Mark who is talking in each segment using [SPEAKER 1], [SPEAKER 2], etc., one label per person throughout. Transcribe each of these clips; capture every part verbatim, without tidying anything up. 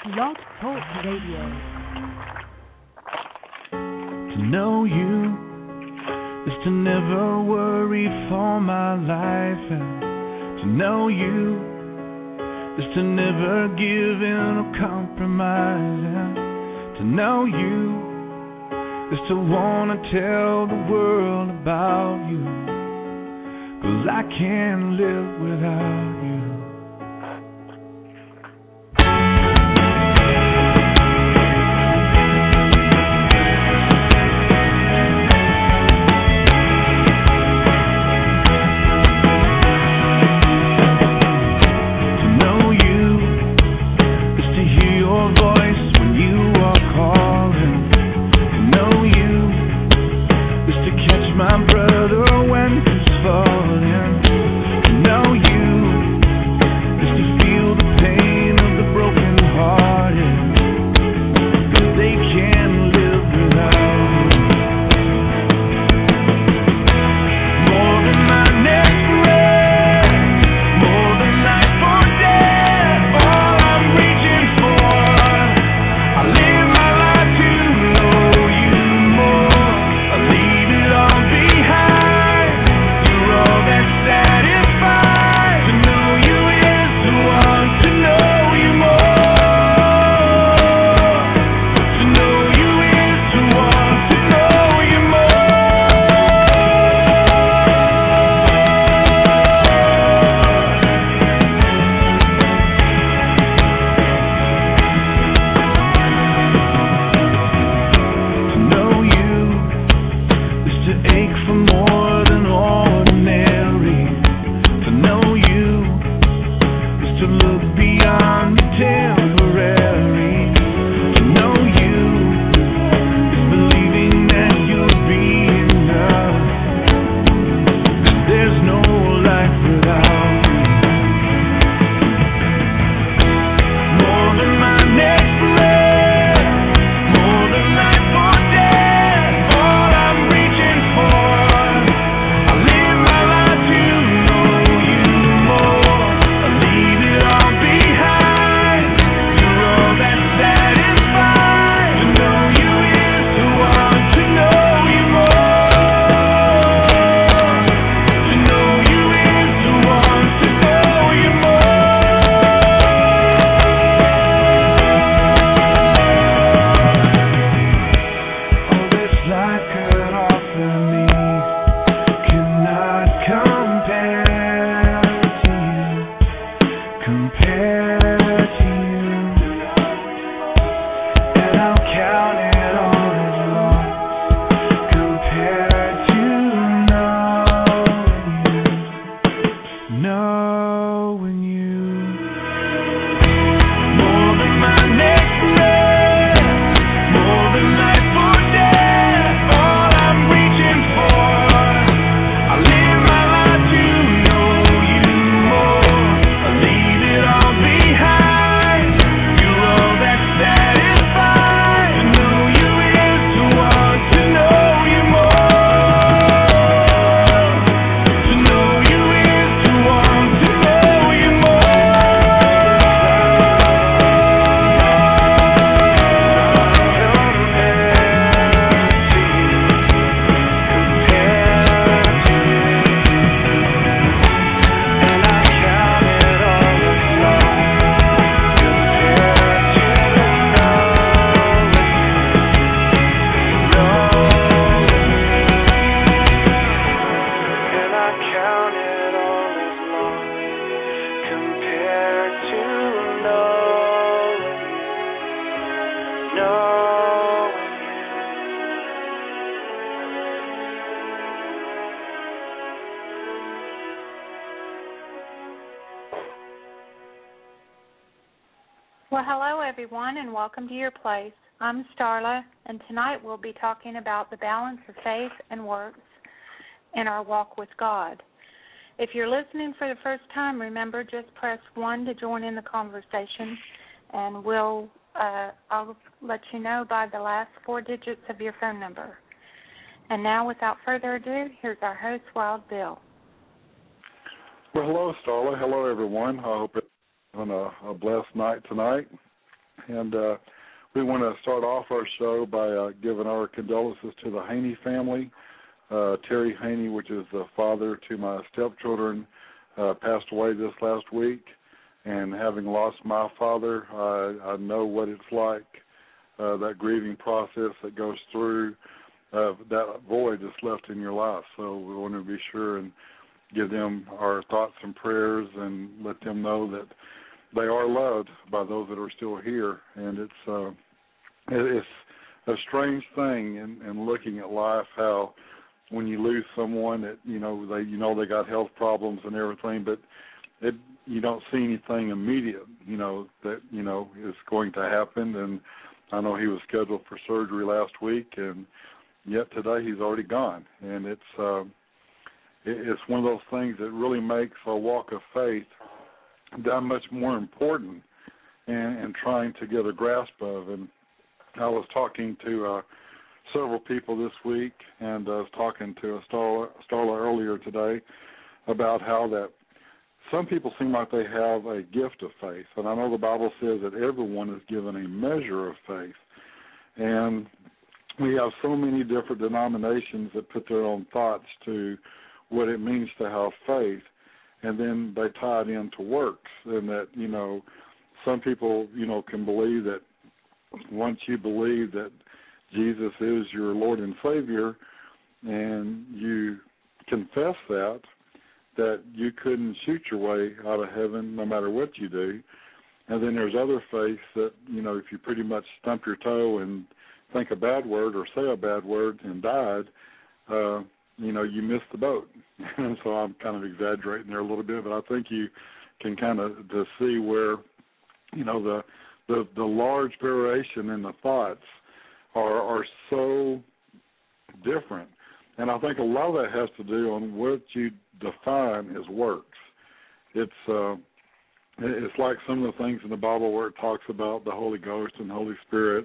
[SPEAKER 1] Blog Talk Radio.
[SPEAKER 2] To know you is to never worry for my life, and to know you is to never give in or compromise, and to know you is to want to tell the world about you, 'cause I can't live without you.
[SPEAKER 3] Well, hello, everyone, and welcome to Your Place. I'm Starla, and tonight we'll be talking about the balance of faith and works in our walk with God. If you're listening for the first time, remember, just press one to join in the conversation, and we'll uh, I'll let you know by the last four digits of your phone number. And now, without further ado, here's our host, Wild Bill.
[SPEAKER 4] Well, hello, Starla. Hello, everyone. I hope it's having a, a blessed night tonight. And uh, we want to start off our show by uh, giving our condolences to the Haney family. Uh, Terry Haney, which is the father to my stepchildren, uh, passed away this last week. And having lost my father, I, I know what it's like, uh, that grieving process that goes through uh, that void that's left in your life. So we want to be sure and give them our thoughts and prayers and let them know that they are loved by those that are still here. And it's uh, it's a strange thing in, in looking at life, how when you lose someone that, you know, they you know they got health problems and everything, but it you don't see anything immediate, you know, that, you know, is going to happen. And I know he was scheduled for surgery last week, and yet today he's already gone. And it's uh, it, it's one of those things that really makes our walk of faith that much more important and, and trying to get a grasp of. And I was talking to uh, several people this week, and I was talking to Starla, Starla earlier today about how that some people seem like they have a gift of faith. And I know the Bible says that everyone is given a measure of faith. And we have so many different denominations that put their own thoughts to what it means to have faith, and then they tie it into works. And that, you know, some people, you know, can believe that once you believe that Jesus is your Lord and Savior and you confess that, that you couldn't shoot your way out of heaven no matter what you do. And then there's other faiths that, you know, if you pretty much stump your toe and think a bad word or say a bad word and died, uh, you know, you missed the boat. And so I'm kind of exaggerating there a little bit, but I think you can kind of to see where, you know, the the, the large variation in the thoughts are are so different. And I think a lot of that has to do on what you define as works. It's uh, it's like some of the things in the Bible where it talks about the Holy Ghost and Holy Spirit,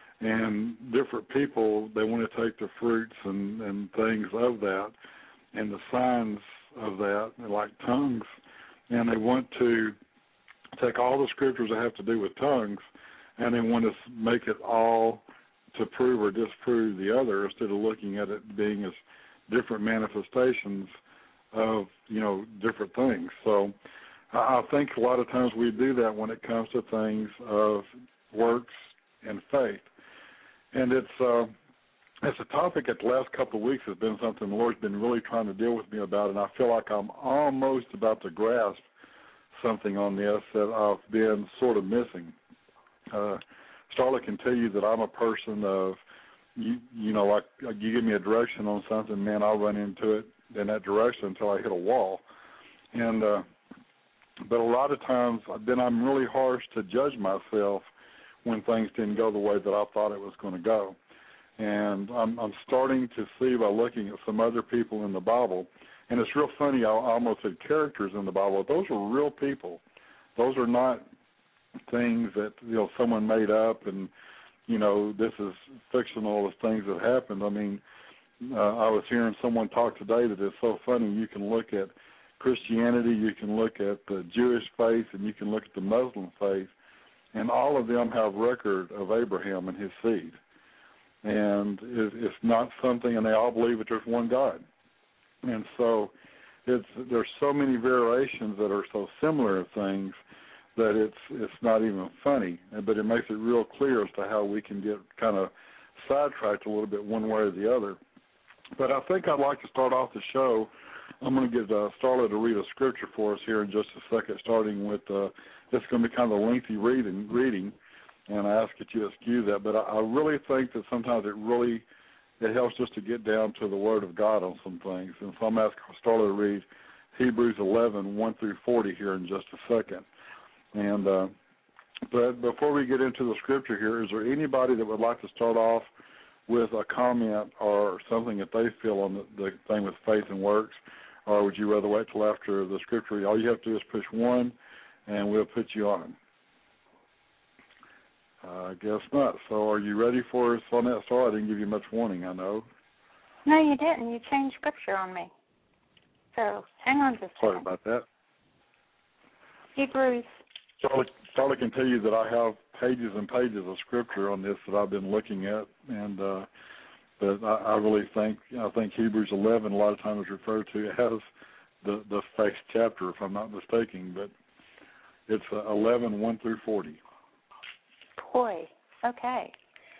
[SPEAKER 4] and different people, they want to take the fruits and, and things of that and the signs of that, like tongues, and they want to take all the scriptures that have to do with tongues, and they want to make it all to prove or disprove the other, instead of looking at it being as different manifestations of, you know, different things. So I think a lot of times we do that when it comes to things of works and faith. And it's uh, it's a topic that the last couple of weeks has been something the Lord's been really trying to deal with me about, and I feel like I'm almost about to grasp something on this that I've been sort of missing. Uh, Starla can tell you that I'm a person of, you, you know, like you give me a direction on something, man, I'll run into it in that direction until I hit a wall. And uh, but a lot of times, then I'm really harsh to judge myself when things didn't go the way that I thought it was going to go. And I'm, I'm starting to see by looking at some other people in the Bible, and it's real funny, I almost said characters in the Bible. Those are real people. Those are not things that, you know, someone made up and, you know, this is fictional as things that happened. I mean, uh, I was hearing someone talk today that is so funny. You can look at Christianity, you can look at the Jewish faith, and you can look at the Muslim faith, and all of them have record of Abraham and his seed. And it's not something, and they all believe that there's one God. And so it's there's so many variations that are so similar to things that it's it's not even funny, but it makes it real clear as to how we can get kind of sidetracked a little bit one way or the other. But I think I'd like to start off the show. I'm going to get uh, Starla to read a scripture for us here in just a second, starting with, uh, this is going to be kind of a lengthy reading, reading, and I ask that you excuse that. But I, I really think that sometimes it really, it helps just to get down to the Word of God on some things. And so I'm asking Starla to read Hebrews eleven, one through forty here in just a second. And uh, but before we get into the scripture here, is there anybody that would like to start off with a comment or something that they feel on the, the thing with faith and works, or would you rather wait till after the scripture? All you have to do is push one, and we'll put you on. Uh, I guess not. So are you ready for us on that start? I didn't give you much warning, I know.
[SPEAKER 3] No, you didn't. You changed scripture on me. So hang on just a second.
[SPEAKER 4] Sorry about that.
[SPEAKER 3] Hebrews.
[SPEAKER 4] Charlie, Charlie can tell you that I have pages and pages of scripture on this that I've been looking at, and uh, but I, I really think I think Hebrews eleven a lot of times referred to as the the faith chapter, if I'm not mistaken, but it's uh, eleven one through forty.
[SPEAKER 3] Boy, okay.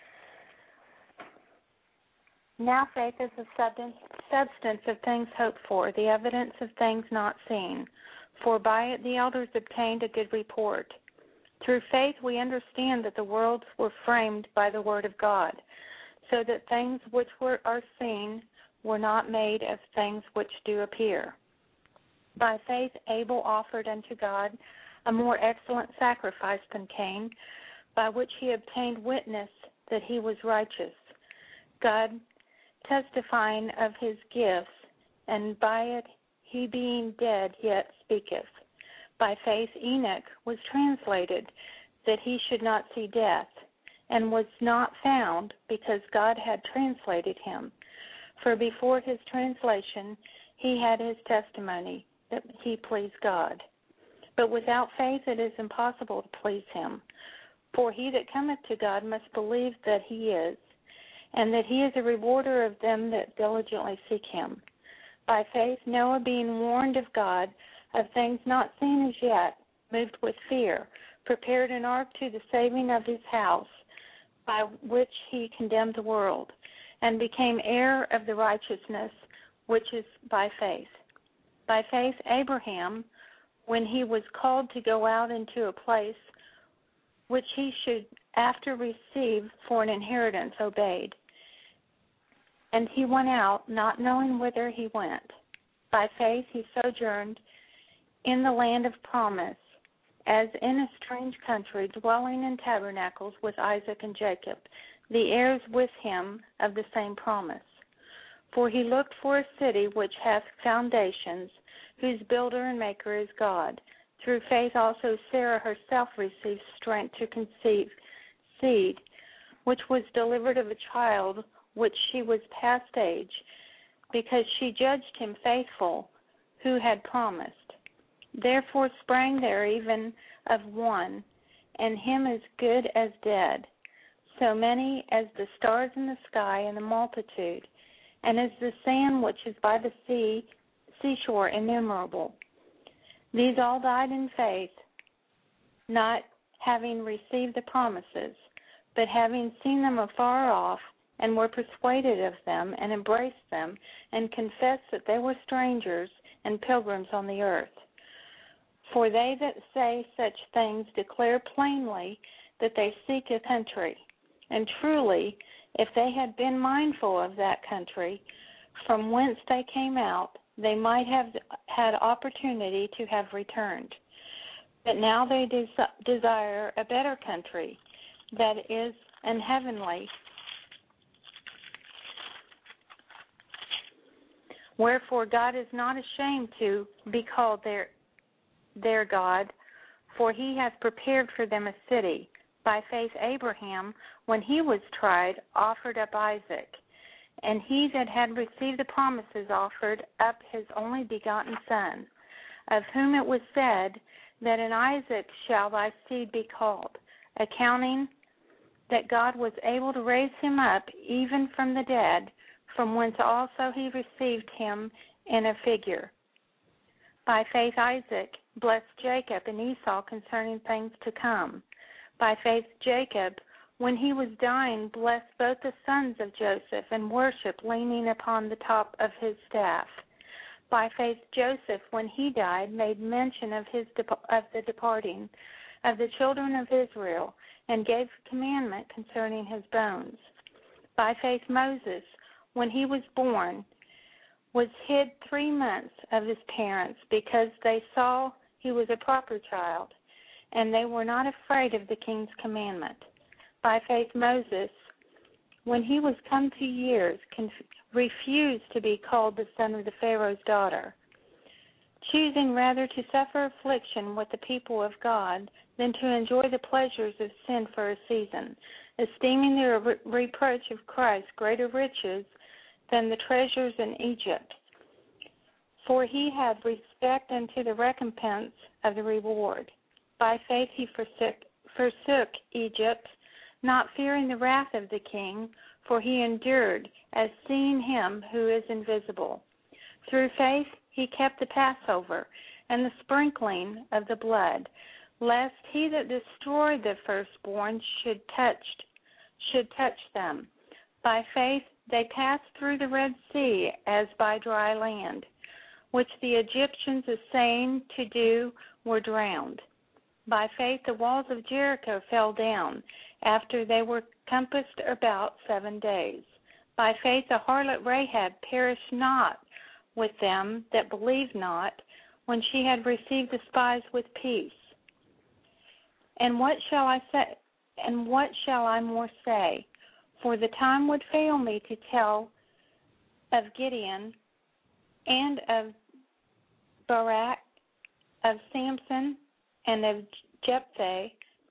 [SPEAKER 3] Now faith is the substance, substance of things hoped for, the evidence of things not seen. For by it the elders obtained a good report. Through faith we understand that the worlds were framed by the word of God, so that things which were are seen were not made of things which do appear. By faith Abel offered unto God a more excellent sacrifice than Cain, by which he obtained witness that he was righteous, God testifying of his gifts, and by it he being dead yet speaketh. By faith Enoch was translated, that he should not see death, and was not found, because God had translated him. For before his translation he had his testimony, that he pleased God. But without faith it is impossible to please him. For he that cometh to God must believe that he is, and that he is a rewarder of them that diligently seek him. By faith Noah, being warned of God of things not seen as yet, moved with fear, prepared an ark to the saving of his house, by which he condemned the world, and became heir of the righteousness which is by faith. By faith Abraham, when he was called to go out into a place which he should after receive for an inheritance, obeyed. And he went out, not knowing whither he went. By faith he sojourned in the land of promise, as in a strange country, dwelling in tabernacles with Isaac and Jacob, the heirs with him of the same promise. For he looked for a city which hath foundations, whose builder and maker is God. Through faith also Sarah herself received strength to conceive seed, which was delivered of a child which she was past age, because she judged him faithful who had promised. Therefore sprang there even of one, and him as good as dead, so many as the stars in the sky and the multitude, and as the sand which is by the sea seashore innumerable. These all died in faith, not having received the promises, but having seen them afar off, and were persuaded of them, and embraced them, and confessed that they were strangers and pilgrims on the earth. For they that say such things declare plainly that they seek a country. And truly, if they had been mindful of that country, from whence they came out, they might have had opportunity to have returned. But now they des- desire a better country, that is an heavenly. Wherefore God is not ashamed to be called their, their God, for he hath prepared for them a city. By faith Abraham, when he was tried, offered up Isaac. And he that had received the promises offered up his only begotten son, of whom it was said, that in Isaac shall thy seed be called, accounting that God was able to raise him up even from the dead, from whence also he received him in a figure. By faith Isaac blessed Jacob and Esau concerning things to come. By faith Jacob, when he was dying, blessed both the sons of Joseph, and worshipped, leaning upon the top of his staff. By faith Joseph, when he died, made mention of his of the departing of the children of Israel, and gave commandment concerning his bones. By faith Moses, when he was born, was hid three months of his parents, because they saw he was a proper child, and they were not afraid of the king's commandment. By faith Moses, when he was come to years, conf- refused to be called the son of the Pharaoh's daughter, choosing rather to suffer affliction with the people of God than to enjoy the pleasures of sin for a season, esteeming the re- reproach of Christ greater riches than the treasures in Egypt. For he had respect unto the recompense of the reward. By faith he forsook, forsook Egypt, not fearing the wrath of the king, for he endured as seeing him who is invisible. Through faith he kept the Passover and the sprinkling of the blood, lest he that destroyed the firstborn should touch, should touch them. By faith they passed through the Red Sea as by dry land, which the Egyptians essaying to do were drowned. By faith the walls of Jericho fell down after they were compassed about seven days. By faith the harlot Rahab perished not with them that believed not, when she had received the spies with peace. And what shall I say? And what shall I more say? For the time would fail me to tell of Gideon and of Barak, of Samson and of Jephthah,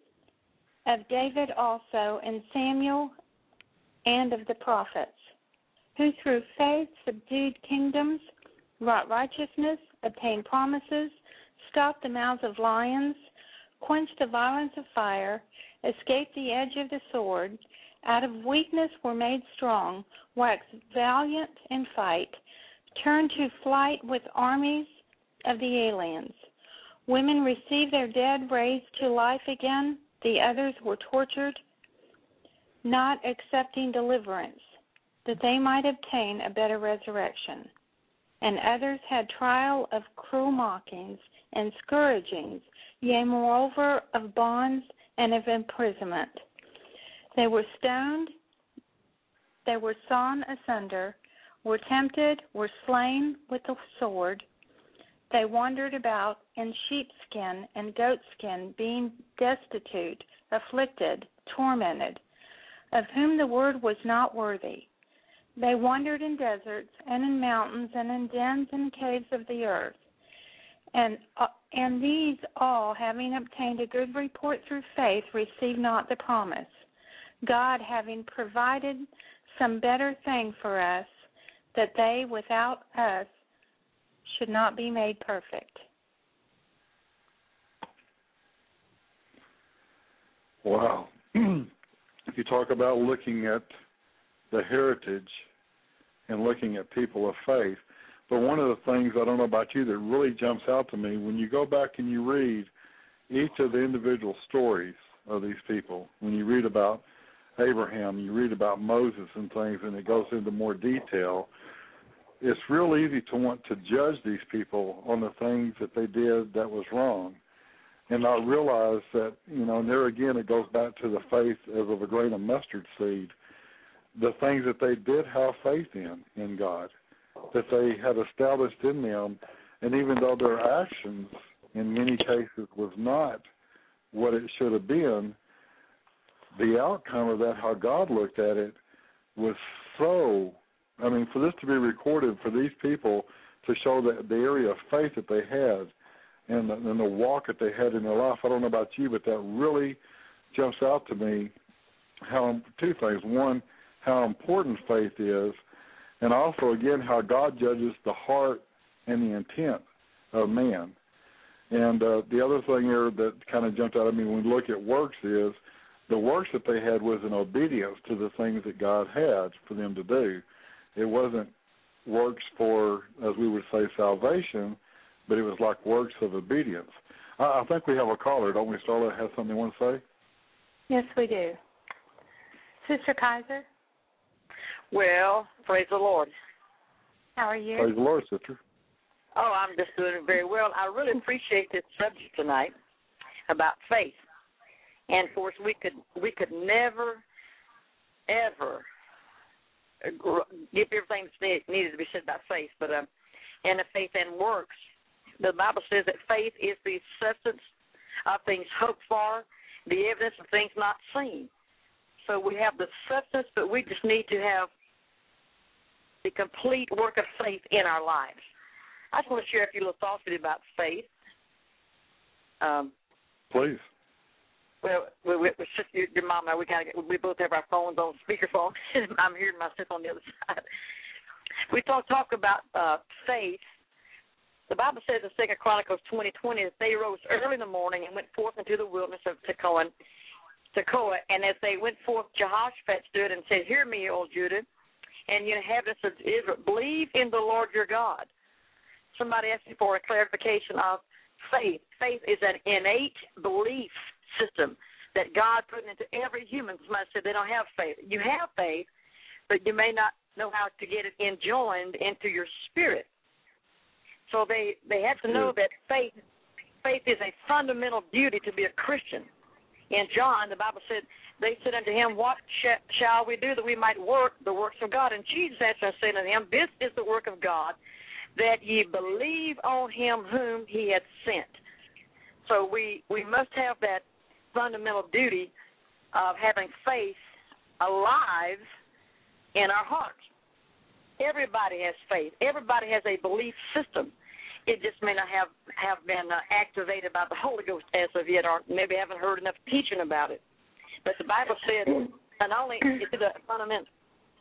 [SPEAKER 3] of David also, and Samuel, and of the prophets, who through faith subdued kingdoms, wrought righteousness, obtained promises, stopped the mouths of lions, quenched the violence of fire, escaped the edge of the sword, out of weakness were made strong, waxed valiant in fight, turned to flight with armies of the aliens. Women received their dead raised to life again, the others were tortured, not accepting deliverance, that they might obtain a better resurrection. And others had trial of cruel mockings and scourgings, yea, moreover, of bonds and of imprisonment. They were stoned, they were sawn asunder, were tempted, were slain with the sword. They wandered about in sheepskin and goatskin, being destitute, afflicted, tormented, of whom the word was not worthy. They wandered in deserts and in mountains and in dens and caves of the earth. And uh, and these all, having obtained a good report through faith, received not the promise, God having provided some better thing for us, that they without us should not be made perfect.
[SPEAKER 4] Wow. If you talk about looking at the heritage and looking at people of faith, but one of the things, I don't know about you, that really jumps out to me, when you go back and you read each of the individual stories of these people, when you read about Abraham, you read about Moses and things, and it goes into more detail, it's real easy to want to judge these people on the things that they did that was wrong, and not realize that, you know, and there again it goes back to the faith as of a grain of mustard seed, the things that they did have faith in, in God, that they had established in them, and even though their actions in many cases was not what it should have been, the outcome of that, how God looked at it, was so, I mean, for this to be recorded, for these people to show that the area of faith that they had and the, and the walk that they had in their life, I don't know about you, but that really jumps out to me, how two things. One, how important faith is, and also, again, how God judges the heart and the intent of man. And uh, the other thing here that kind of jumped out at me when we look at works is the works that they had was in obedience to the things that God had for them to do. It wasn't works for, as we would say, salvation, but it was like works of obedience. I, I think we have a caller, don't we, Starla, have something you want to say?
[SPEAKER 3] Yes, we do. Sister Kaiser?
[SPEAKER 5] Well, praise the Lord.
[SPEAKER 3] How are you?
[SPEAKER 4] Praise the Lord, sister.
[SPEAKER 5] Oh, I'm just doing very well. I really appreciate this subject tonight about faith. And, of course, we could we could never, ever give everything that needed to be said about faith. But um, and the faith and works, the Bible says that faith is the substance of things hoped for, the evidence of things not seen. So we have the substance, but we just need to have the complete work of faith in our lives. I just want to share a few little thoughts with you about faith. Um,
[SPEAKER 4] Please.
[SPEAKER 5] Well, we, we, we, your, your mom and I, we, kind of, we both have our phones on speakerphone. I'm hearing myself on the other side. We talk talk about uh, faith The Bible says in Second Chronicles twenty twenty that they rose early in the morning and went forth into the wilderness of Tekoa, Tekoa, and as they went forth, Jehoshaphat stood and said, "Hear me, O Judah, and you inhabitants of Israel, believe in the Lord your God." Somebody asked me for a clarification of faith. Faith is an innate belief system that God put into every human. Somebody said they don't have faith. You have faith, but you may not know how to get it enjoined into your spirit. So they, they have to know that faith faith is a fundamental duty to be a Christian. In John, the Bible said, they said unto him, "What sh- shall we do that we might work the works of God?" And Jesus answered and said unto him, "This is the work of God, that ye believe on him whom he hath sent." So we, we must have that fundamental duty of having faith alive in our hearts. Everybody has faith. Everybody has a belief system. It just may not have, have been uh, activated by the Holy Ghost as of yet, or maybe haven't heard enough teaching about it. But the Bible said not only is it a fundamental,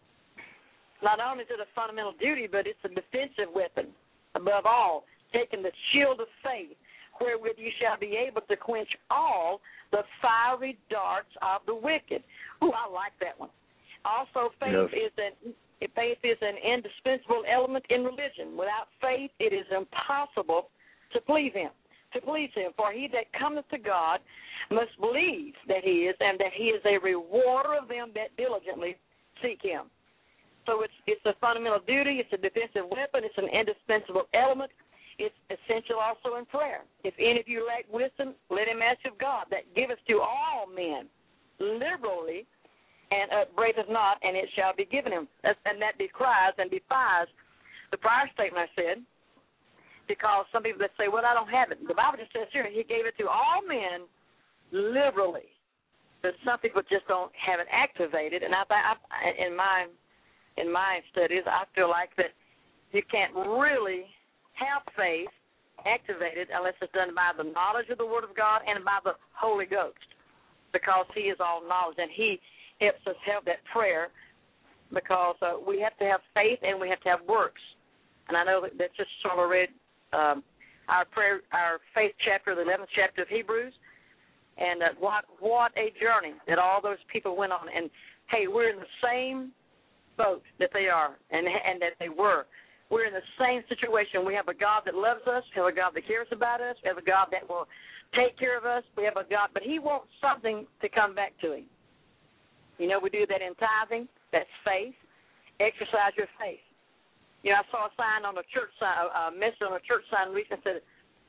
[SPEAKER 5] not only is it a fundamental duty, but it's a defensive weapon. Above all, taking the shield of faith, wherewith you shall be able to quench all the fiery darts of the wicked. Ooh, I like that one. Also, faith
[SPEAKER 4] yes.
[SPEAKER 5] is an faith is an indispensable element in religion. Without faith, it is impossible to please him. To please him, for he that cometh to God must believe that he is, and that he is a rewarder of them that diligently seek him. So it's it's a fundamental duty. It's a defensive weapon. It's an indispensable element. It's essential also in prayer. If any of you lack wisdom, let him ask of God, that giveth to all men liberally, and upbraideth not, and it shall be given him. And that decries and defies the prior statement I said, because some people that say, "Well, I don't have it." The Bible just says here, he gave it to all men liberally. But some people just don't have it activated. And I, I in my in my studies, I feel like that you can't really have faith activated unless it's done by the knowledge of the Word of God and by the Holy Ghost, because he is all knowledge, and he helps us have that prayer, because uh, we have to have faith and we have to have works. And I know that that's just sort of read um, our prayer, our faith chapter, the eleventh chapter of Hebrews, and uh, what what a journey that all those people went on. And hey, we're in the same boat that they are, and and that they were. We're in the same situation. We have a God that loves us. We have a God that cares about us. We have a God that will take care of us. We have a God, but he wants something to come back to him. You know, we do that in tithing. That's faith. Exercise your faith. You know, I saw a sign on a church sign, a message on a church sign recently that said,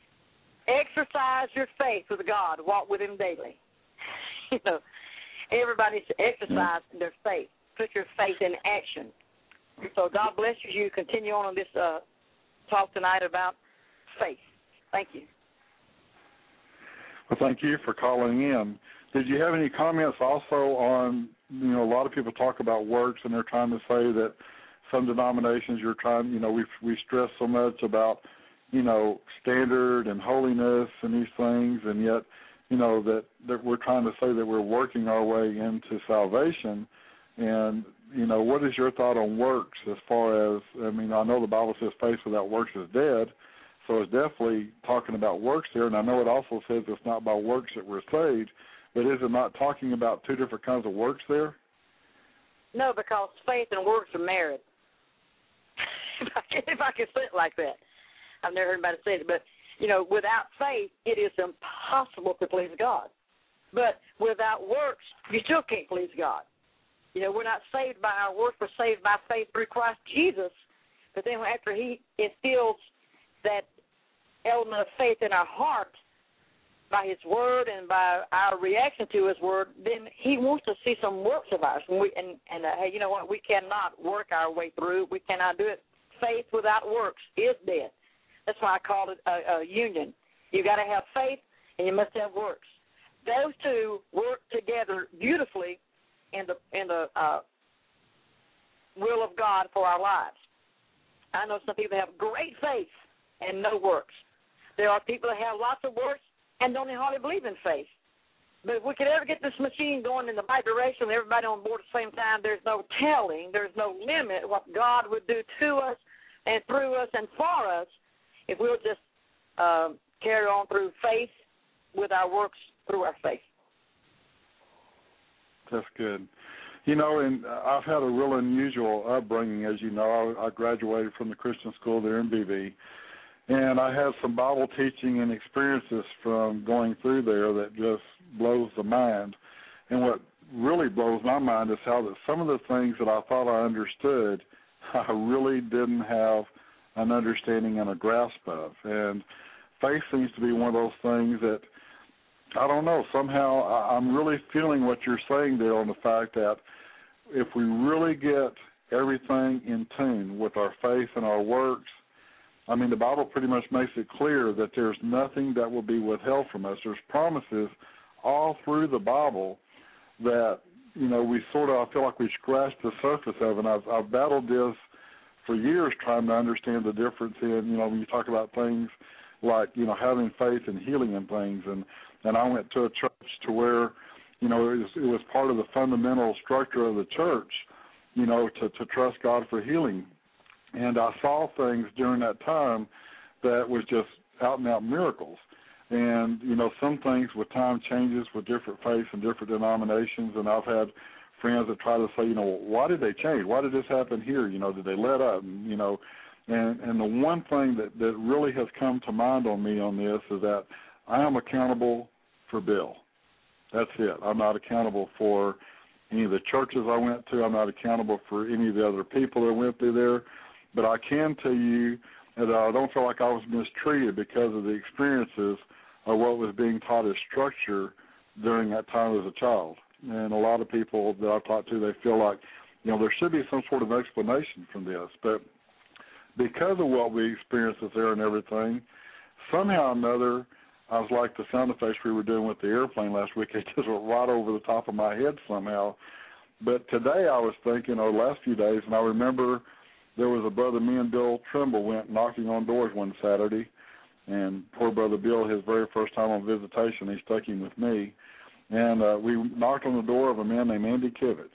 [SPEAKER 5] "Exercise your faith with God. Walk with him daily." You know, everybody should exercise mm-hmm. their faith. Put your faith in action. So God bless you. You continue on this uh, talk tonight about faith. Thank you.
[SPEAKER 4] Well, thank you for calling in. Did you have any comments also on, you know, a lot of people talk about works, and they're trying to say that some denominations you're trying, you know, we we stress so much about, you know, standard and holiness and these things, and yet, you know, that, that we're trying to say that we're working our way into salvation. And, you know, what is your thought on works as far as, I mean, I know the Bible says faith without works is dead, so it's definitely talking about works there, and I know it also says it's not by works that we're saved, but is it not talking about two different kinds of works there?
[SPEAKER 5] No, because faith and works are married. if, I can, if I can say it like that. I've never heard anybody say it, but, you know, without faith, it is impossible to please God. But without works, you still can't please God. You know, we're not saved by our works, we're saved by faith through Christ Jesus. But then after he instills that element of faith in our heart by his word and by our reaction to his word, then he wants to see some works of ours. And, we, and, and uh, hey, you know what? We cannot work our way through. We cannot do it. Faith without works is dead. That's why I call it a, a union. You got to have faith and you must have works. Those two work together beautifully in the in the uh, will of God for our lives. I know some people have great faith and no works. There are people that have lots of works and don't even hardly believe in faith. But if we could ever get this machine going in the right direction, everybody on board at the same time, there's no telling, there's no limit what God would do to us and through us and for us if we'll just uh, carry on through faith with our works through our faith.
[SPEAKER 4] That's good. You know, and I've had a real unusual upbringing, as you know. I, I graduated from the Christian school there in B V, and I had some Bible teaching and experiences from going through there that just blows the mind. And what really blows my mind is how that some of the things that I thought I understood, I really didn't have an understanding and a grasp of. And faith seems to be one of those things that, I don't know, somehow I'm really feeling what you're saying there on the fact that if we really get everything in tune with our faith and our works, I mean, the Bible pretty much makes it clear that there's nothing that will be withheld from us. There's promises all through the Bible that, you know, we sort of, I feel like we scratched the surface of, and I've, I've battled this for years trying to understand the difference in, you know, when you talk about things like, you know, having faith and healing and things, and, and I went to a church to where, you know, it was, it was part of the fundamental structure of the church, you know, to, to trust God for healing. And I saw things during that time that was just out-and-out miracles. And, you know, some things with time changes with different faiths and different denominations, and I've had friends that try to say, you know, why did they change? Why did this happen here? You know, did they let up? And, you know, and, and the one thing that, that really has come to mind on me on this is that I am accountable for Bill. That's it. I'm not accountable for any of the churches I went to. I'm not accountable for any of the other people that went through there. But I can tell you that I don't feel like I was mistreated because of the experiences of what was being taught as structure during that time as a child. And a lot of people that I've talked to, they feel like, you know, there should be some sort of explanation from this. But because of what we experienced there and everything, somehow or another, I was like the sound effects we were doing with the airplane last week. It just went right over the top of my head somehow. But today I was thinking, or the last few days, and I remember there was a brother, me and Bill Trimble went knocking on doors one Saturday, and poor brother Bill, his very first time on visitation, he stuck him with me. And uh, we knocked on the door of a man named Andy Kivitz.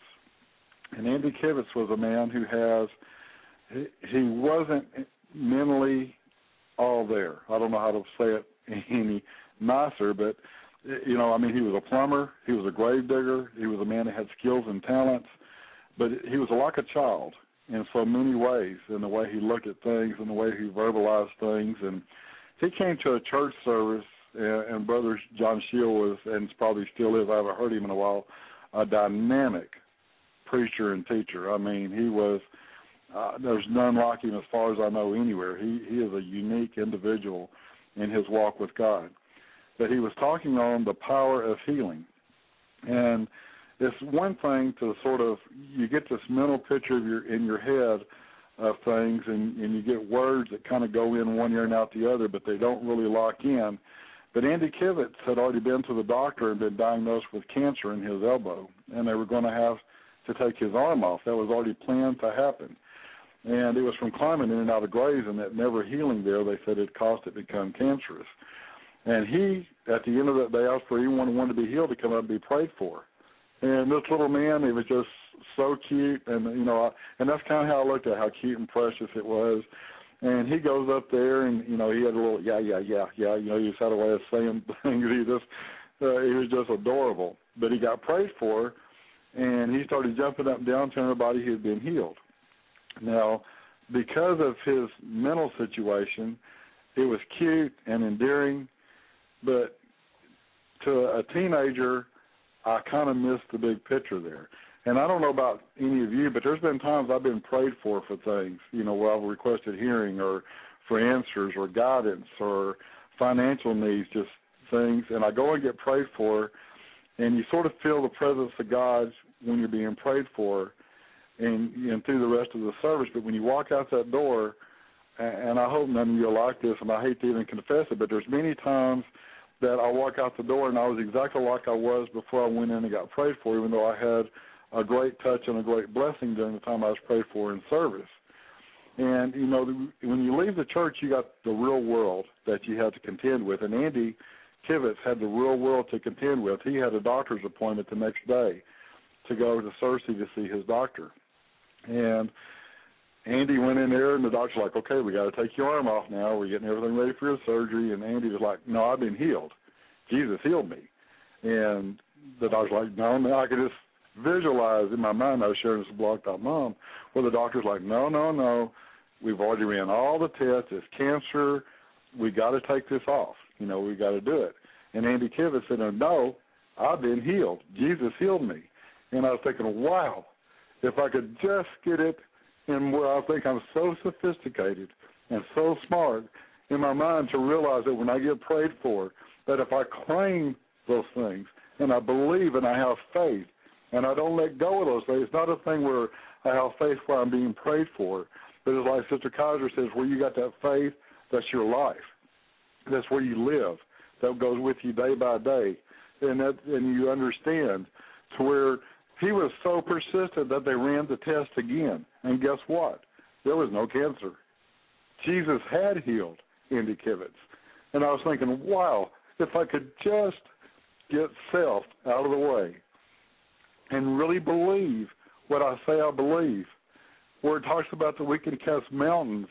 [SPEAKER 4] And Andy Kivitz was a man who has, he, he wasn't mentally all there. I don't know how to say it any nicer, but, you know, I mean, he was a plumber, he was a grave digger, he was a man that had skills and talents, but he was like a child in so many ways, in the way he looked at things and the way he verbalized things. And he came to a church service, and, and Brother John Shield was, and probably still is, I haven't heard him in a while, a dynamic preacher and teacher. I mean, he was, uh, there's none like him as far as I know anywhere. He, he is a unique individual in his walk with God. But he was talking on the power of healing. And it's one thing to sort of, you get this mental picture of your, in your head of things, and, and you get words that kind of go in one ear and out the other, but they don't really lock in. But Andy Kivitz had already been to the doctor and been diagnosed with cancer in his elbow, and they were going to have to take his arm off. That was already planned to happen. And it was from climbing in and out of graves, and that never healing there, they said it caused it to become cancerous. And he, at the end of that day, asked for anyone who wanted to be healed to come up and be prayed for. And this little man, he was just so cute, and, you know, I, and that's kind of how I looked at how cute and precious it was. And he goes up there, and, you know, he had a little, yeah, yeah, yeah, yeah, you know, he just had a way of saying things. He just, uh, he was just adorable. But he got prayed for, and he started jumping up and down telling everybody he had been healed. Now, because of his mental situation, it was cute and endearing, but to a teenager, I kind of missed the big picture there. And I don't know about any of you, but there's been times I've been prayed for for things, you know, where I've requested hearing or for answers or guidance or financial needs, just things, and I go and get prayed for, and you sort of feel the presence of God when you're being prayed for, and, and through the rest of the service. But when you walk out that door, and I hope none of you are like this, and I hate to even confess it, but there's many times that I walk out the door and I was exactly like I was before I went in and got prayed for, even though I had a great touch and a great blessing during the time I was prayed for in service. And, you know, when you leave the church, you got the real world that you had to contend with. And Andy Kivitz had the real world to contend with. He had a doctor's appointment the next day to go to Searcy to see his doctor. And Andy went in there, and the doctor's like, okay, we got to take your arm off now. We're getting everything ready for your surgery. And Andy was like, no, I've been healed. Jesus healed me. And the doctor's like, no, no, I could just visualize in my mind. I was sharing this with Blog Talk Mom, where the doctor's like, no, no, no. We've already ran all the tests. It's cancer. We got to take this off. You know, we got to do it. And Andy Kivitz said, no, I've been healed. Jesus healed me. And I was thinking, wow, if I could just get it in where I think I'm so sophisticated and so smart in my mind to realize that when I get prayed for, that if I claim those things and I believe and I have faith and I don't let go of those things, it's not a thing where I have faith where I'm being prayed for, but it's like Sister Kaiser says, where you got that faith, that's your life. That's where you live. That goes with you day by day. And that, and you understand to where he was so persistent that they ran the test again. And guess what? There was no cancer. Jesus had healed Andy Kivitz. And I was thinking, wow, if I could just get self out of the way and really believe what I say I believe, where it talks about that we can cast mountains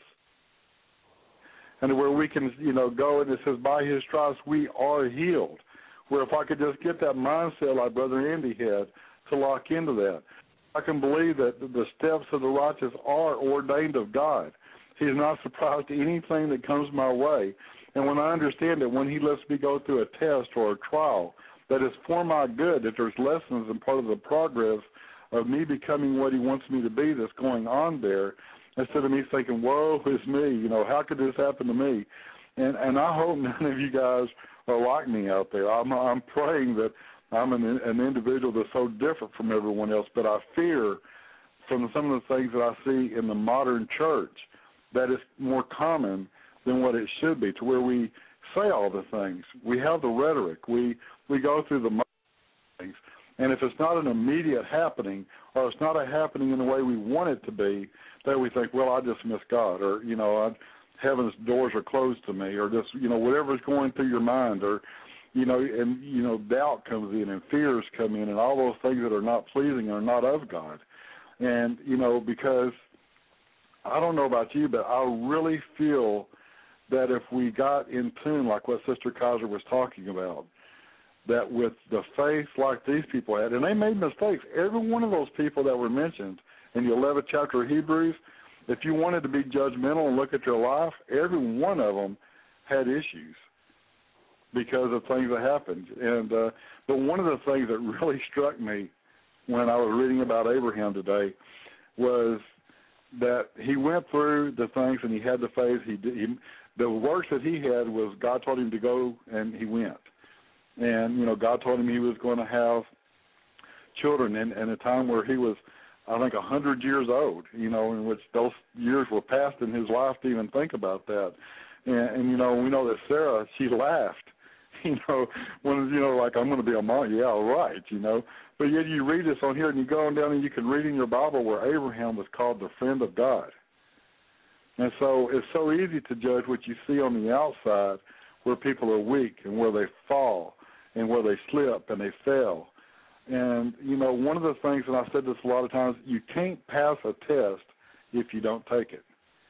[SPEAKER 4] and where we can, you know, go and it says by his stripes we are healed. Where if I could just get that mindset like Brother Andy had to lock into that, I can believe that the steps of the righteous are ordained of God. He's not surprised to anything that comes my way. And when I understand that when he lets me go through a test or a trial, that it's for my good, that there's lessons and part of the progress of me becoming what he wants me to be that's going on there, instead of me thinking, whoa, it's me, you know, how could this happen to me? And and I hope none of you guys are like me out there. I'm, I'm praying that I'm an, an individual that's so different from everyone else, but I fear from some of the things that I see in the modern church that it's more common than what it should be, to where we say all the things. We have the rhetoric. We, we go through the things. And if it's not an immediate happening or it's not a happening in the way we want it to be, then we think, well, I just miss God, or, you know, I, heaven's doors are closed to me, or just, you know, whatever's going through your mind, or, you know, and, you know, doubt comes in and fears come in and all those things that are not pleasing are not of God. And, you know, because I don't know about you, but I really feel that if we got in tune, like what Sister Kaiser was talking about, that with the faith like these people had, and they made mistakes. Every one of those people that were mentioned in the eleventh chapter of Hebrews, if you wanted to be judgmental and look at their life, every one of them had issues because of things that happened. And uh, but one of the things that really struck me when I was reading about Abraham today was that he went through the things and he had the faith. He, did, he the works that he had was God told him to go, and he went. And, you know, God told him he was going to have children in, in a time where he was, I think, one hundred years old, you know, in which those years were past in his life to even think about that. And, and you know, we know that Sarah, she laughed, you know, when, you know, like, I'm going to be a mom. Yeah, right, you know. But yet you read this on here, and you go on down and you can read in your Bible where Abraham was called the friend of God. And so it's so easy to judge what you see on the outside, where people are weak and where they fall and where they slip and they fail. And, you know, one of the things, and I've said this a lot of times, you can't pass a test if you don't take it.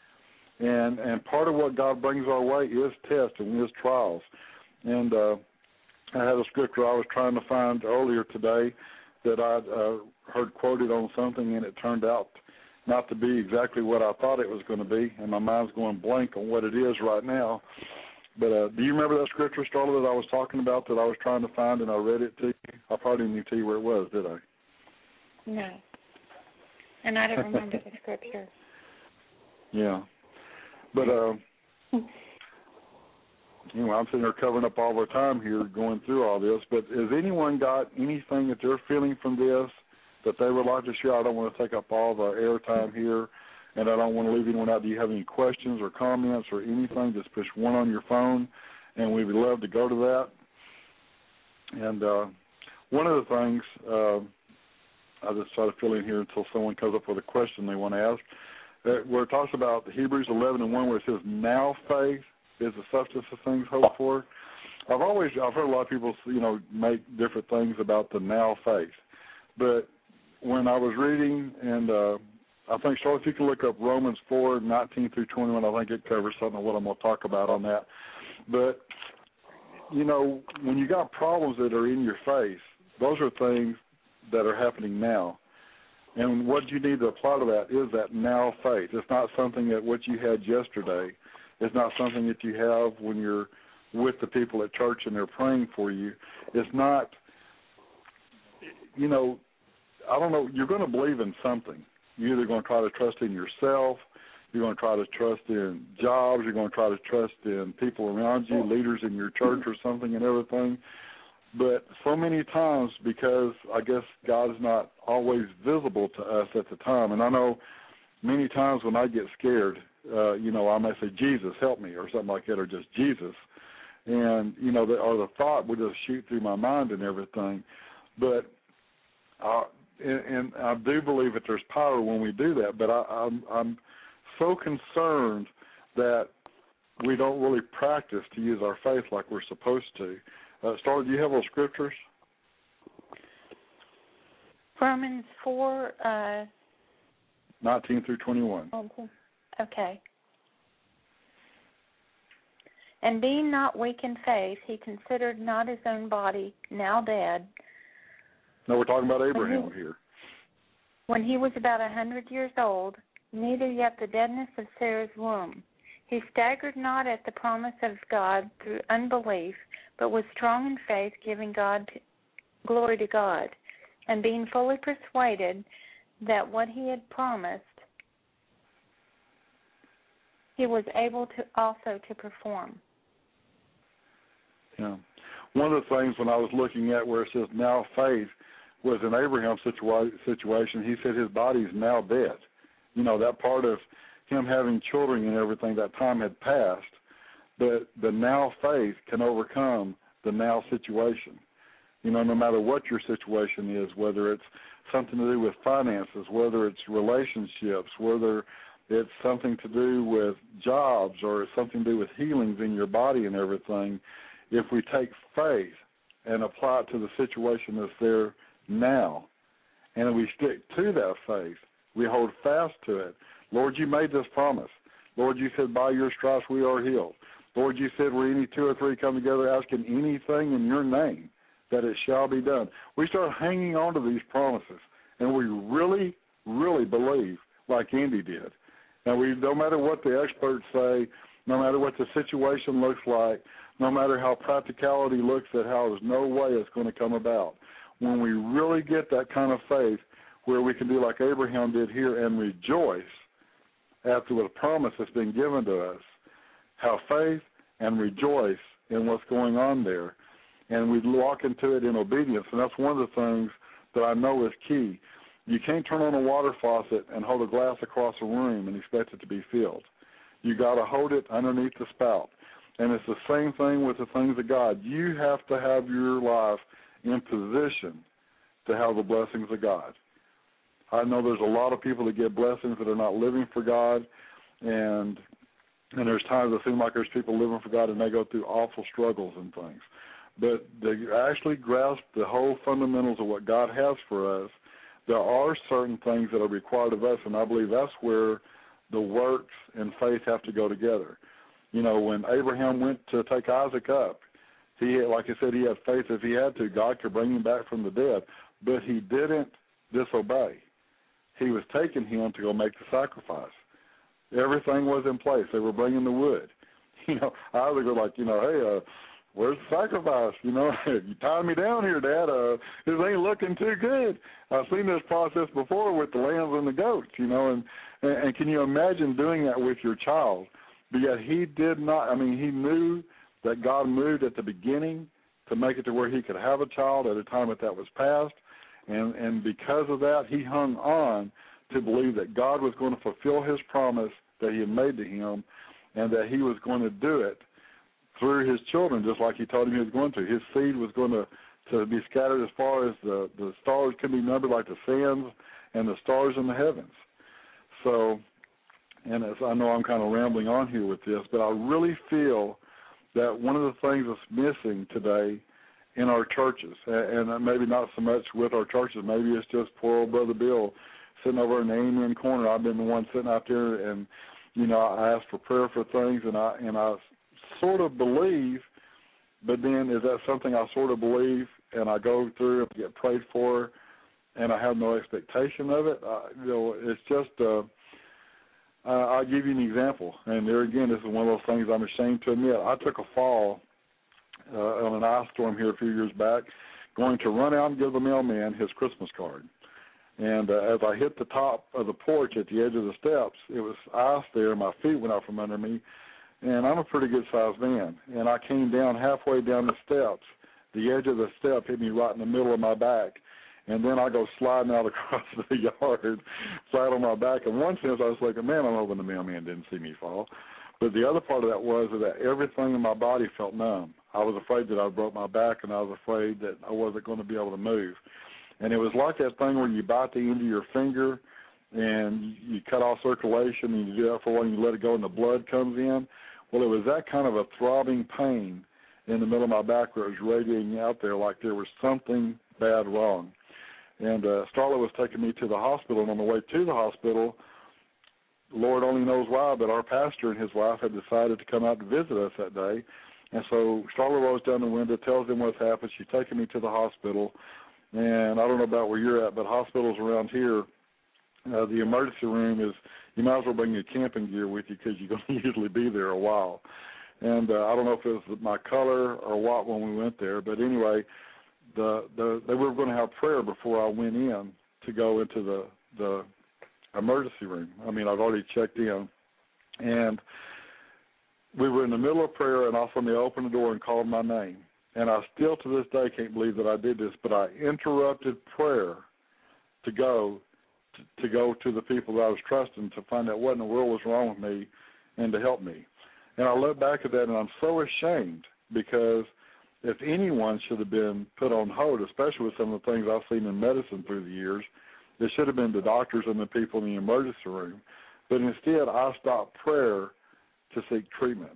[SPEAKER 4] And and part of what God brings our way is tests and is trials. And uh, I had a scripture I was trying to find earlier today that I'd uh, heard quoted on something, and it turned out not to be exactly what I thought it was going to be, and my mind's going blank on what it is right now. But uh, do you remember that scripture, Starla, that I was talking about that I was trying to find, and I read it to you? I probably didn't even tell you where it was, did I?
[SPEAKER 3] No. And I don't remember the scripture.
[SPEAKER 4] Yeah. But, uh, anyway, I'm sitting there covering up all our time here going through all this. But has anyone got anything that they're feeling from this that they would like to share? I don't want to take up all the airtime here, and I don't want to leave anyone out. Do you have any questions or comments or anything? Just push one on your phone, and we would love to go to that. And uh, one of the things, uh, I'll just try to fill in here until someone comes up with a question they want to ask, uh, where it talks about Hebrews eleven and one, where it says, now faith is the substance of things hoped for. I've always, I've heard a lot of people, you know, make different things about the now faith. But when I was reading and uh, I think, Charlotte, if you can look up Romans four, nineteen through twenty-one, I think it covers something of what I'm going to talk about on that. But, you know, when you got problems that are in your face, those are things that are happening now. And what you need to apply to that is that now faith. It's not something that what you had yesterday. It's not something that you have when you're with the people at church and they're praying for you. It's not, you know, I don't know, you're going to believe in something. You're either going to try to trust in yourself, you're going to try to trust in jobs, you're going to try to trust in people around you, leaders in your church or something and everything. But so many times, because I guess God is not always visible to us at the time, and I know many times when I get scared, uh, you know, I may say, Jesus, help me, or something like that, or just Jesus. And, you know, the, or the thought would just shoot through my mind and everything. But, uh, and, and I do believe that there's power when we do that, but I, I'm, I'm so concerned that we don't really practice to use our faith like we're supposed to. Uh, Star, do you have those scriptures?
[SPEAKER 3] Romans four, uh,
[SPEAKER 4] nineteen through twenty-one.
[SPEAKER 3] Okay. And being not weak in faith, he considered not his own body, now dead.
[SPEAKER 4] No, we're talking about Abraham
[SPEAKER 3] he,
[SPEAKER 4] here.
[SPEAKER 3] When he was about a hundred years old, neither yet the deadness of Sarah's womb. He staggered not at the promise of God through unbelief, but was strong in faith, giving God to, glory to God, and being fully persuaded that what he had promised, he was able to also to perform.
[SPEAKER 4] Yeah. One of the things when I was looking at where it says now faith was in Abraham's situa- situation, he said his body is now dead. You know, that part of him having children and everything, that time had passed, but the now faith can overcome the now situation. You know, no matter what your situation is, whether it's something to do with finances, whether it's relationships, whether it's something to do with jobs or it's something to do with healings in your body and everything, if we take faith and apply it to the situation that's there now, and we stick to that faith, we hold fast to it. Lord, you made this promise. Lord, you said by your stripes we are healed. Lord, you said where any two or three come together asking anything in your name, that it shall be done. We start hanging on to these promises, and we really, really believe like Andy did. And we, no matter what the experts say, no matter what the situation looks like, no matter how practicality looks at how there's no way it's going to come about, when we really get that kind of faith where we can do like Abraham did here and rejoice after the promise that's been given to us, have faith and rejoice in what's going on there, and we walk into it in obedience. And that's one of the things that I know is key. You can't turn on a water faucet and hold a glass across a room and expect it to be filled. You got to hold it underneath the spout. And it's the same thing with the things of God. You have to have your life in position to have the blessings of God. I know there's a lot of people that get blessings that are not living for God, and and there's times it seems like there's people living for God and they go through awful struggles and things. But they actually grasp the whole fundamentals of what God has for us. There are certain things that are required of us, and I believe that's where the works and faith have to go together. You know, when Abraham went to take Isaac up, he, like I said, he had faith if he had to, God could bring him back from the dead, but he didn't disobey. He was taking him to go make the sacrifice. Everything was in place. They were bringing the wood. You know, Isaac was like, you know, hey, uh, where's the sacrifice? You know, you tied me down here, Dad. Uh, this ain't looking too good. I've seen this process before with the lambs and the goats, you know, and, and, and can you imagine doing that with your child? But yet he did not, I mean, he knew that God moved at the beginning to make it to where he could have a child at a time that that was past, and, and because of that, he hung on to believe that God was going to fulfill his promise that he had made to him, and that he was going to do it through his children, just like he told him he was going to. His seed was going to, to be scattered as far as the, the stars can be numbered, like the sands and the stars in the heavens. So, and as I know I'm kind of rambling on here with this, but I really feel that one of the things that's missing today in our churches, and maybe not so much with our churches, maybe it's just poor old Brother Bill sitting over in the amen corner. I've been the one sitting out there, and you know, I ask for prayer for things, and I and I sort of believe, but then is that something I sort of believe, and I go through and get prayed for, and I have no expectation of it? Uh, you know, it's just. Uh, uh, I'll give you an example, and there again, this is one of those things I'm ashamed to admit. I took a fall uh, on an ice storm here a few years back, going to run out and give the mailman his Christmas card. And uh, as I hit the top of the porch at the edge of the steps, it was ice there. My feet went out from under me, and I'm a pretty good-sized man. And I came down halfway down the steps. The edge of the step hit me right in the middle of my back, and then I go sliding out across the yard, flat on my back. In one sense, I was like, man, I'm hoping the mailman didn't see me fall. But the other part of that was that everything in my body felt numb. I was afraid that I broke my back, and I was afraid that I wasn't going to be able to move. And it was like that thing where you bite the end of your finger and you cut off circulation, and you do that for a while, and you let it go, and the blood comes in. Well, it was that kind of a throbbing pain in the middle of my back where it was radiating out there like there was something bad wrong. And uh, Starla was taking me to the hospital, and on the way to the hospital, Lord only knows why, but our pastor and his wife had decided to come out to visit us that day. And so Starla rolls down the window, tells them what's happened. She's taking me to the hospital. And I don't know about where you're at, but hospitals around here, uh, the emergency room is, you might as well bring your camping gear with you because you're going to usually be there a while. And uh, I don't know if it was my color or what when we went there, but anyway, the, the they were going to have prayer before I went in to go into the, the emergency room. I mean, I'd already checked in. And we were in the middle of prayer, and all of a sudden they opened the door and called my name. And I still to this day can't believe that I did this, but I interrupted prayer to go to, to go to the people that I was trusting to find out what in the world was wrong with me and to help me. And I look back at that, and I'm so ashamed because if anyone should have been put on hold, especially with some of the things I've seen in medicine through the years, it should have been the doctors and the people in the emergency room. But instead, I stopped prayer to seek treatment.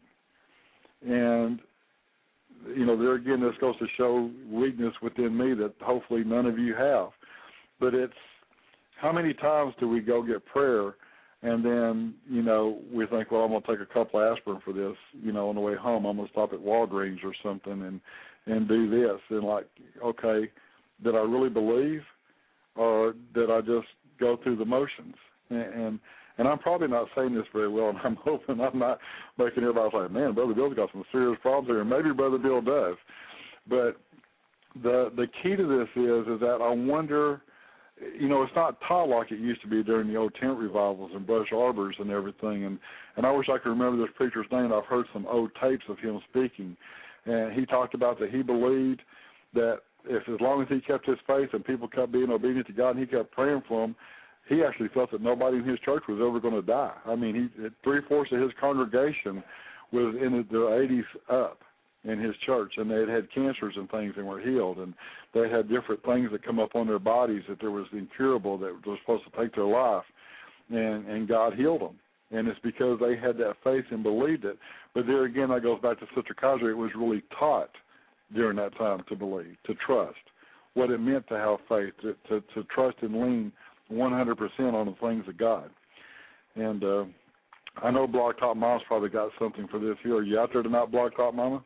[SPEAKER 4] And, you know, there again, this goes to show weakness within me that hopefully none of you have. But it's how many times do we go get prayer and then, you know, we think, well, I'm going to take a couple of aspirin for this, you know, on the way home. I'm going to stop at Walgreens or something and, and do this. And like, okay, did I really believe or did I just go through the motions? And, and And I'm probably not saying this very well, and I'm hoping I'm not making everybody say, man, Brother Bill's got some serious problems here, and maybe Brother Bill does. But the the key to this is is that I wonder, you know, it's not taught like it used to be during the old tent revivals and brush arbors and everything. And, and I wish I could remember this preacher's name. I've heard some old tapes of him speaking, and he talked about that he believed that if as long as he kept his faith and people kept being obedient to God and he kept praying for them, he actually felt that nobody in his church was ever going to die. I mean, he three-fourths of his congregation was in the eighties up in his church, and they had had cancers and things and were healed, and they had different things that come up on their bodies that there was incurable that was supposed to take their life, and, and God healed them. And it's because they had that faith and believed it. But there again, that goes back to Sister Kaiser. It was really taught during that time to believe, to trust, what it meant to have faith, to, to, to trust and lean one hundred percent on the things of God. And uh, I know Blog Talk Mama's probably got something for this here. Are you out there tonight, Blog Talk Mama?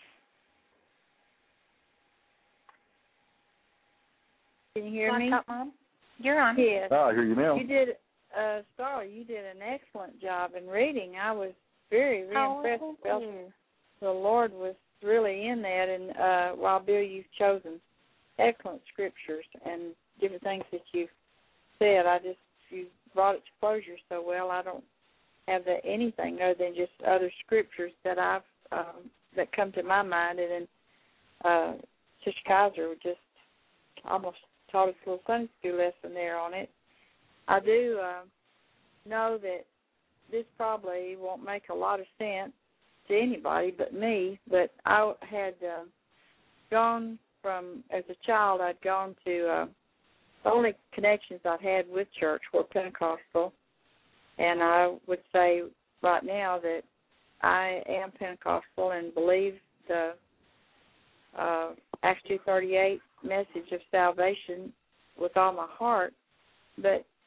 [SPEAKER 6] Can you hear
[SPEAKER 3] Blog
[SPEAKER 6] me?
[SPEAKER 3] Talk Mom? You're on.
[SPEAKER 6] Yes.
[SPEAKER 4] Ah, I hear you now.
[SPEAKER 6] You did, uh, Star, you did an excellent job in reading. I was very, very
[SPEAKER 3] Oh,
[SPEAKER 6] impressed.
[SPEAKER 3] thank
[SPEAKER 6] Felt
[SPEAKER 3] you.
[SPEAKER 6] the Lord was really in that. And uh, while, Bill, you've chosen excellent scriptures and different things that you've said, I just, you brought it to closure so well. I don't have that anything other than just other scriptures that I've um, that come to my mind. And then uh, Sister Kaiser just almost taught us a little Sunday school lesson there on it. I do uh, know that this probably won't make a lot of sense to anybody but me, but I had uh, gone from, as a child, I'd gone to, uh, the only connections I'd had with church were Pentecostal, and I would say right now that I am Pentecostal and believe the uh, Acts two thirty-eight message of salvation with all my heart, but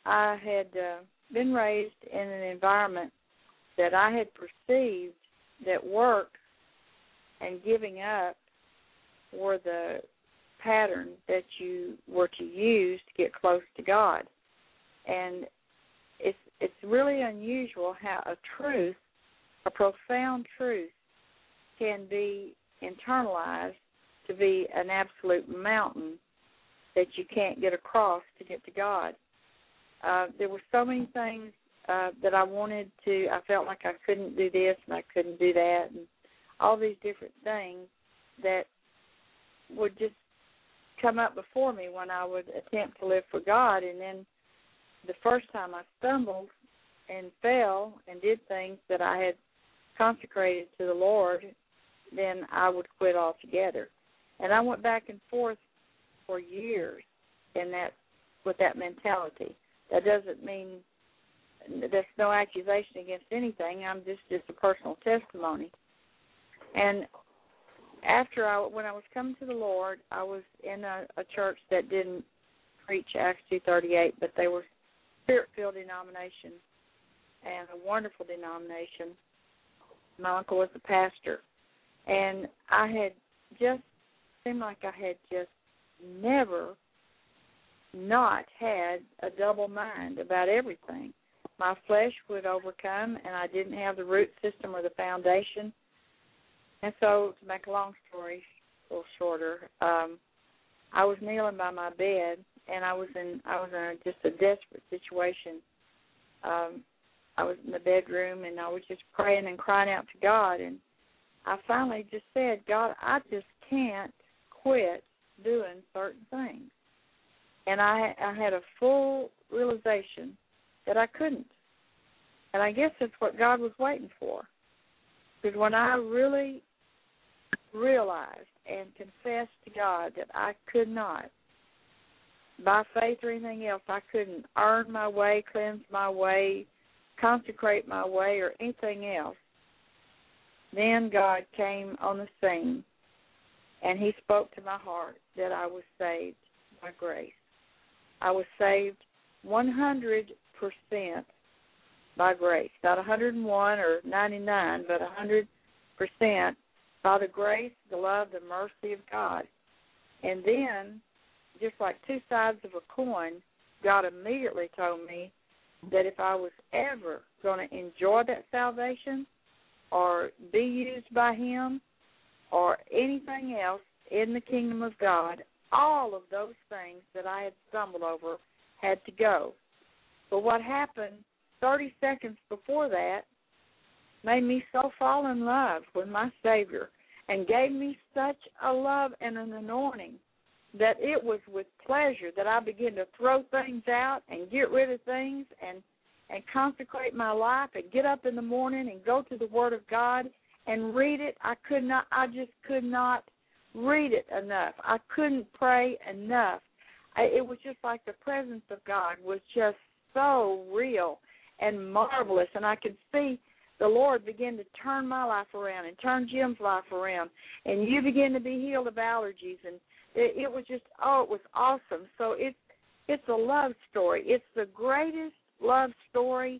[SPEAKER 6] I had uh, been raised in an environment that I had perceived that work and giving up were the pattern that you were to use to get close to God. And it's it's really unusual how a truth, a profound truth, can be internalized to be an absolute mountain that you can't get across to get to God. Uh, there were so many things uh, that I wanted to, I felt like I couldn't do this and I couldn't do that, and all these different things that would just come up before me when I would attempt to live for God. And then the first time I stumbled and fell and did things that I had consecrated to the Lord, then I would quit altogether. And I went back and forth for years in that with that mentality. That doesn't mean there's no accusation against anything. I'm just just a personal testimony. And after I, when I was coming to the Lord, I was in a, a church that didn't preach Acts two thirty-eight, but they were Spirit-filled denomination and a wonderful denomination. My uncle was the pastor, and I had just seemed like I had just never not had a double mind about everything. My flesh would overcome, and I didn't have the root system or the foundation. And so, to make a long story a little shorter, um, I was kneeling by my bed, and I was in I was in a, just a desperate situation. Um, I was in the bedroom, and I was just praying and crying out to God. And I finally just said, God, I just can't quit doing certain things. And I, I had a full realization that I couldn't. And I guess that's what God was waiting for. Because when I really realized and confessed to God that I could not, by faith or anything else, I couldn't earn my way, cleanse my way, consecrate my way, or anything else, then God came on the scene, and he spoke to my heart that I was saved by grace. I was saved one hundred percent by grace, not one hundred one or ninety-nine, but one hundred percent by the grace, the love, the mercy of God. And then, just like two sides of a coin, God immediately told me that if I was ever going to enjoy that salvation or be used by him or anything else in the kingdom of God, all of those things that I had stumbled over had to go. But what happened thirty seconds before that made me so fall in love with my Savior and gave me such a love and an anointing that it was with pleasure that I began to throw things out and get rid of things and, and consecrate my life and get up in the morning and go to the Word of God and read it. I could not, I just could not read it enough. I couldn't pray enough. I, it was just like the presence of God was just so real and marvelous, and I could see the Lord begin to turn my life around and turn Jim's life around, and you begin to be healed of allergies, and it, it was just, oh, it was awesome. So it's, it's a love story. It's the greatest love story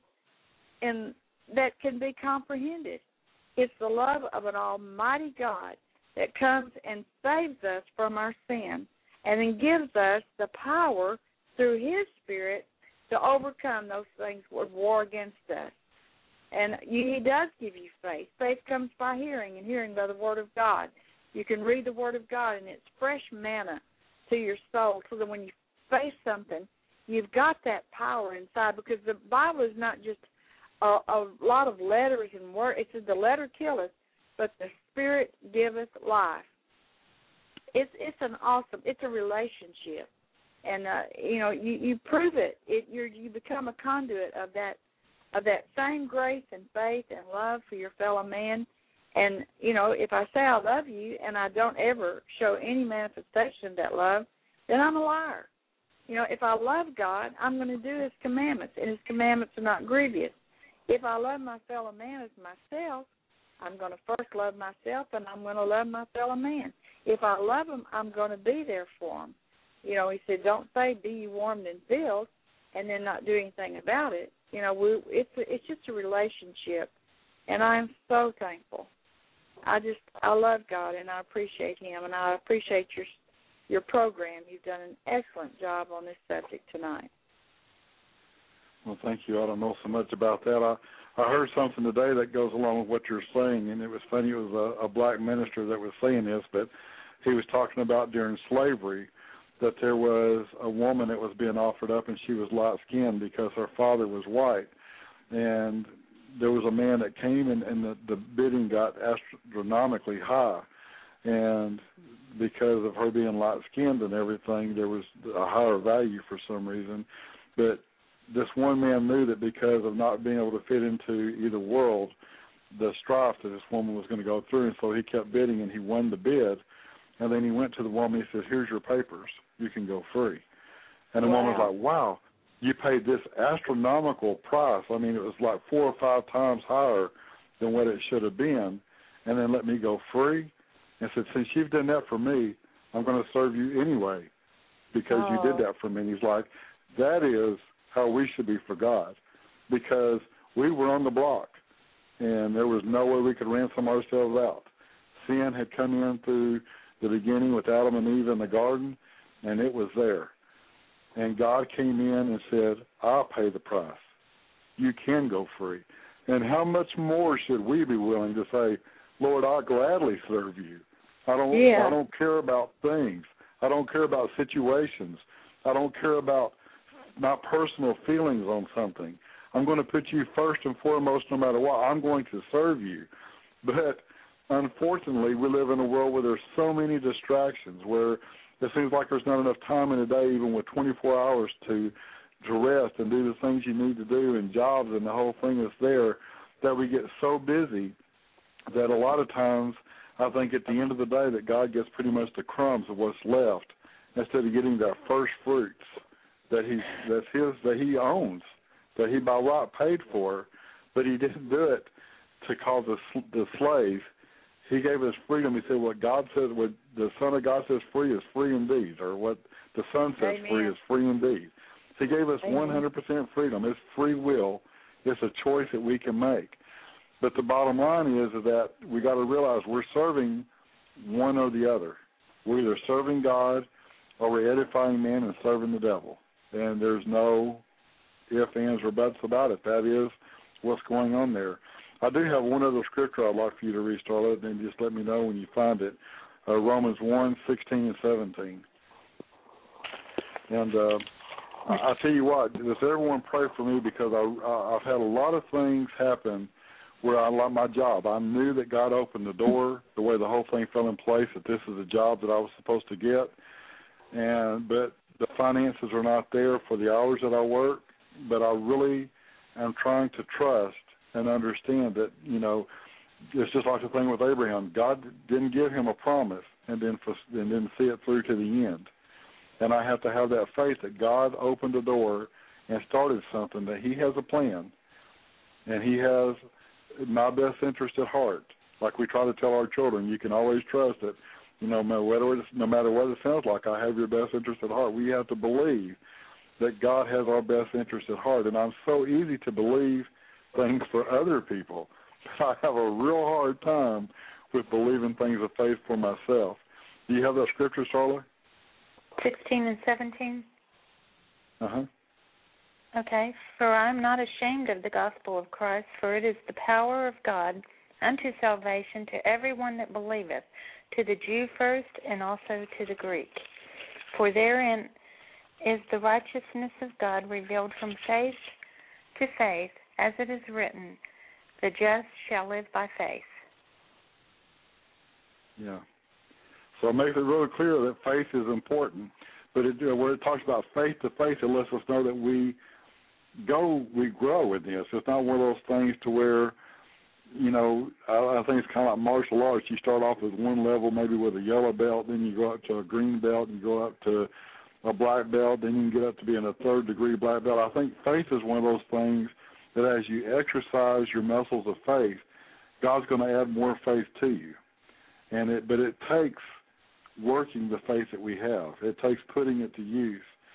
[SPEAKER 6] in, that can be comprehended. It's the love of an almighty God that comes and saves us from our sin and then gives us the power through his Spirit to overcome those things that war against us. And he does give you faith. Faith comes by hearing, and hearing by the Word of God. You can read the Word of God, and it's fresh manna to your soul so that when you face something, you've got that power inside, because the Bible is not just a, a lot of letters and words. It says the letter killeth, but the Spirit giveth life. It's it's an awesome, it's a relationship. And, uh, you know, you, you prove it. it you're, you become a conduit of that of that same grace and faith and love for your fellow man. And, you know, if I say I love you and I don't ever show any manifestation of that love, then I'm a liar. You know, if I love God, I'm going to do his commandments, and his commandments are not grievous. If I love my fellow man as myself, I'm going to first love myself, and I'm going to love my fellow man. If I love him, I'm going to be there for him. You know, he said, don't say, be you warmed and filled. and then not do anything about it. You know, we, it's a, it's just a relationship, and I'm so thankful. I just I love God, and I appreciate Him, and I appreciate your your program. You've done an excellent job on this subject tonight.
[SPEAKER 4] Well, thank you. I don't know so much about that. I I heard something today that goes along with what you're saying, and it was funny. It was a, a black minister that was saying this, but he was talking about during slavery that there was a woman that was being offered up, and she was light-skinned because her father was white. And there was a man that came, and, and the, the bidding got astronomically high. And because of her being light-skinned and everything, there was a higher value for some reason. But this one man knew that because of not being able to fit into either world, the strife that this woman was going to go through, and so he kept bidding, and he won the bid. And then he went to the woman, he said, here's your papers. You can go free. And the
[SPEAKER 6] wow.
[SPEAKER 4] woman was like, wow, you paid this astronomical price. I mean, it was like four or five times higher than what it should have been, and then let me go free. And said, since you've done that for me, I'm going to serve you anyway because
[SPEAKER 6] oh.
[SPEAKER 4] you did that for me. And he's like, that is how we should be for God, because we were on the block, and there was no way we could ransom ourselves out. Sin had come in through the beginning with Adam and Eve in the garden, and it was there. And God came in and said, I'll pay the price. You can go free. And how much more should we be willing to say, Lord, I'll gladly serve you. I don't
[SPEAKER 6] yeah.
[SPEAKER 4] I don't care about things. I don't care about situations. I don't care about my personal feelings on something. I'm going to put you first and foremost no matter what. I'm going to serve you. But unfortunately, we live in a world where there's so many distractions, where it seems like there's not enough time in a day, even with twenty-four hours, to to rest and do the things you need to do and jobs and the whole thing is there, that we get so busy that a lot of times I think at the end of the day that God gets pretty much the crumbs of what's left instead of getting that first fruits that he that's his that he owns, that he by right paid for, but he didn't do it to cause the, the slave. He gave us freedom. He said, what God says, what the Son of God says free is free indeed, or what the Son says
[SPEAKER 6] Amen.
[SPEAKER 4] free is free indeed. He gave us
[SPEAKER 6] Amen.
[SPEAKER 4] one hundred percent freedom. It's free will. It's a choice that we can make. But the bottom line is, is that we got to realize we're serving one or the other. We're either serving God or we're edifying man and serving the devil. And there's no ifs, ands, or buts about it. That is what's going on there. I do have one other scripture I'd like for you to read, Starla, and just let me know when you find it. Uh, Romans one, sixteen and seventeen. And uh, I, I tell you what, does everyone pray for me, because I, I, I've had a lot of things happen where I like my job. I knew that God opened the door, the way the whole thing fell in place, that this is a job that I was supposed to get. And but the finances are not there for the hours that I work. But I really am trying to trust and understand that, you know, it's just like the thing with Abraham. God didn't give him a promise and then and didn't see it through to the end. And I have to have that faith that God opened the door and started something, that he has a plan, and he has my best interest at heart. Like we try to tell our children, you can always trust that, you know, no matter what it, no matter what it sounds like, I have your best interest at heart. We have to believe that God has our best interest at heart. And I'm so easy to believe things for other people. I have a real hard time with believing things of faith for myself. Do you have that scripture, Starla?
[SPEAKER 3] sixteen and seventeen.
[SPEAKER 4] Uh-huh.
[SPEAKER 3] Okay. For I am not ashamed of the gospel of Christ, for it is the power of God unto salvation to everyone that believeth, to the Jew first and also to the Greek. For therein is the righteousness of God revealed from faith to faith, as it is written, the just shall live by faith.
[SPEAKER 4] Yeah. So it makes it really clear that faith is important. But it, uh, where it talks about faith to faith, it lets us know that we go, we grow in this. It's not one of those things to where, you know, I, I think it's kind of like martial arts. You start off with one level, maybe with a yellow belt, then you go up to a green belt, and you go up to a black belt, then you can get up to being a third degree black belt. I think faith is one of those things that as you exercise your muscles of faith, God's going to add more faith to you. And it, but it takes working the faith that we have. It takes putting it to use.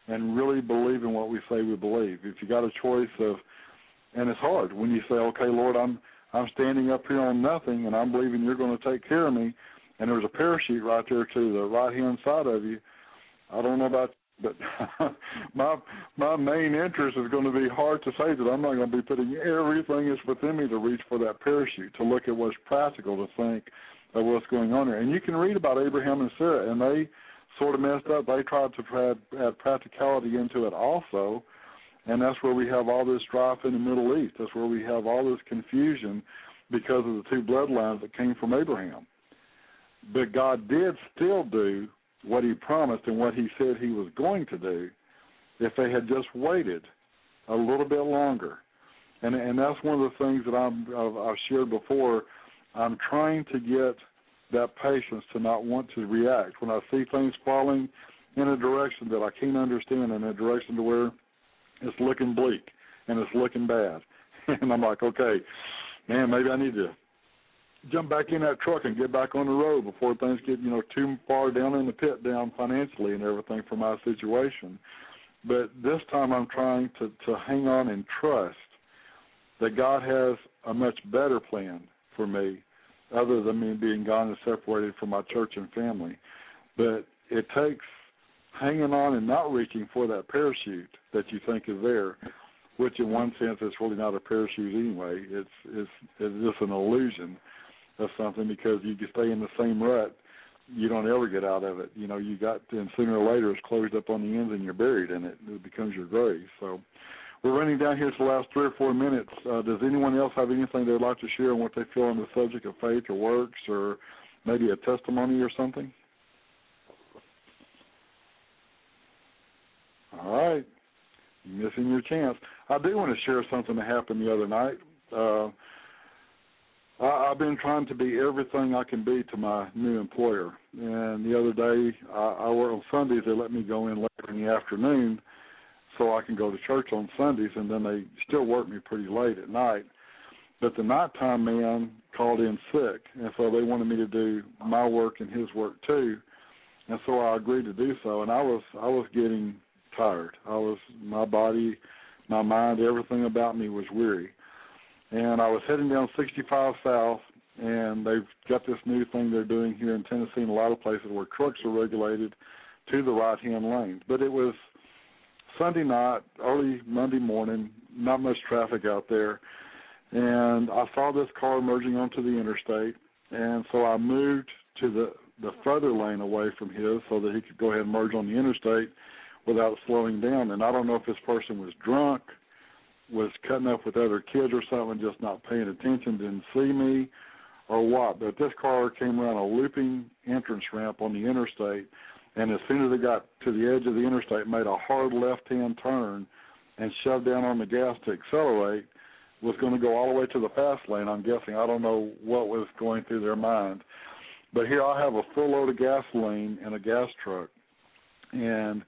[SPEAKER 4] and really believe in what we say we believe. If you got a choice of, and it's hard when you say, okay, Lord, I'm I'm standing up here on nothing, and I'm believing you're going to take care of me, and there's a parachute right there to the right-hand side of you. I don't know about you, but my my main interest is going to be hard to say that I'm not going to be putting everything that's within me to reach for that parachute, to look at what's practical, to think of what's going on there. And you can read about Abraham and Sarah, and they sort of messed up. They tried to add, add practicality into it also, and that's where we have all this strife in the Middle East. That's where we have all this confusion because of the two bloodlines that came from Abraham. But God did still do what he promised and what he said he was going to do if they had just waited a little bit longer. And and that's one of the things that I'm, I've, I've shared before. I'm trying to get that patience to not want to react. When I see things falling in a direction that I can't understand, in a direction to where it's looking bleak and it's looking bad, and I'm like, okay, man, maybe I need to jump back in that truck and get back on the road before things get, you know, too far down in the pit down financially and everything for my situation. But this time I'm trying to, to hang on and trust that God has a much better plan for me other than me being gone and separated from my church and family. But it takes hanging on and not reaching for that parachute that you think is there, which in one sense it's really not a parachute anyway. It's, it's, it's just an illusion of something, because you can stay in the same rut, you don't ever get out of it. You know, you got to, and sooner or later it's closed up on the ends and you're buried in it. It becomes your grave. So we're running down here to the last three or four minutes. Uh, does anyone else have anything they'd like to share on what they feel on the subject of faith or works, or maybe a testimony or something? All right. You're missing your chance. I do want to share something that happened the other night. Uh, I've been trying to be everything I can be to my new employer. And the other day, I, I work on Sundays. They let me go in later in the afternoon so I can go to church on Sundays, and then they still work me pretty late at night. But the nighttime man called in sick, and so they wanted me to do my work and his work too. And so I agreed to do so, and I was I was getting tired. I was my body, my mind, everything about me was weary. And I was heading down sixty-five South, and they've got this new thing they're doing here in Tennessee in a lot of places where trucks are regulated to the right-hand lane. But it was Sunday night, early Monday morning, not much traffic out there, and I saw this car merging onto the interstate, and so I moved to the, the further lane away from his so that he could go ahead and merge on the interstate without slowing down. And I don't know if this person was drunk, was cutting up with other kids or something, just not paying attention, didn't see me or what. But this car came around a looping entrance ramp on the interstate, and as soon as it got to the edge of the interstate, made a hard left-hand turn and shoved down on the gas to accelerate, was going to go all the way to the fast lane, I'm guessing. I don't know what was going through their mind. But here I have a full load of gasoline in a gas truck, and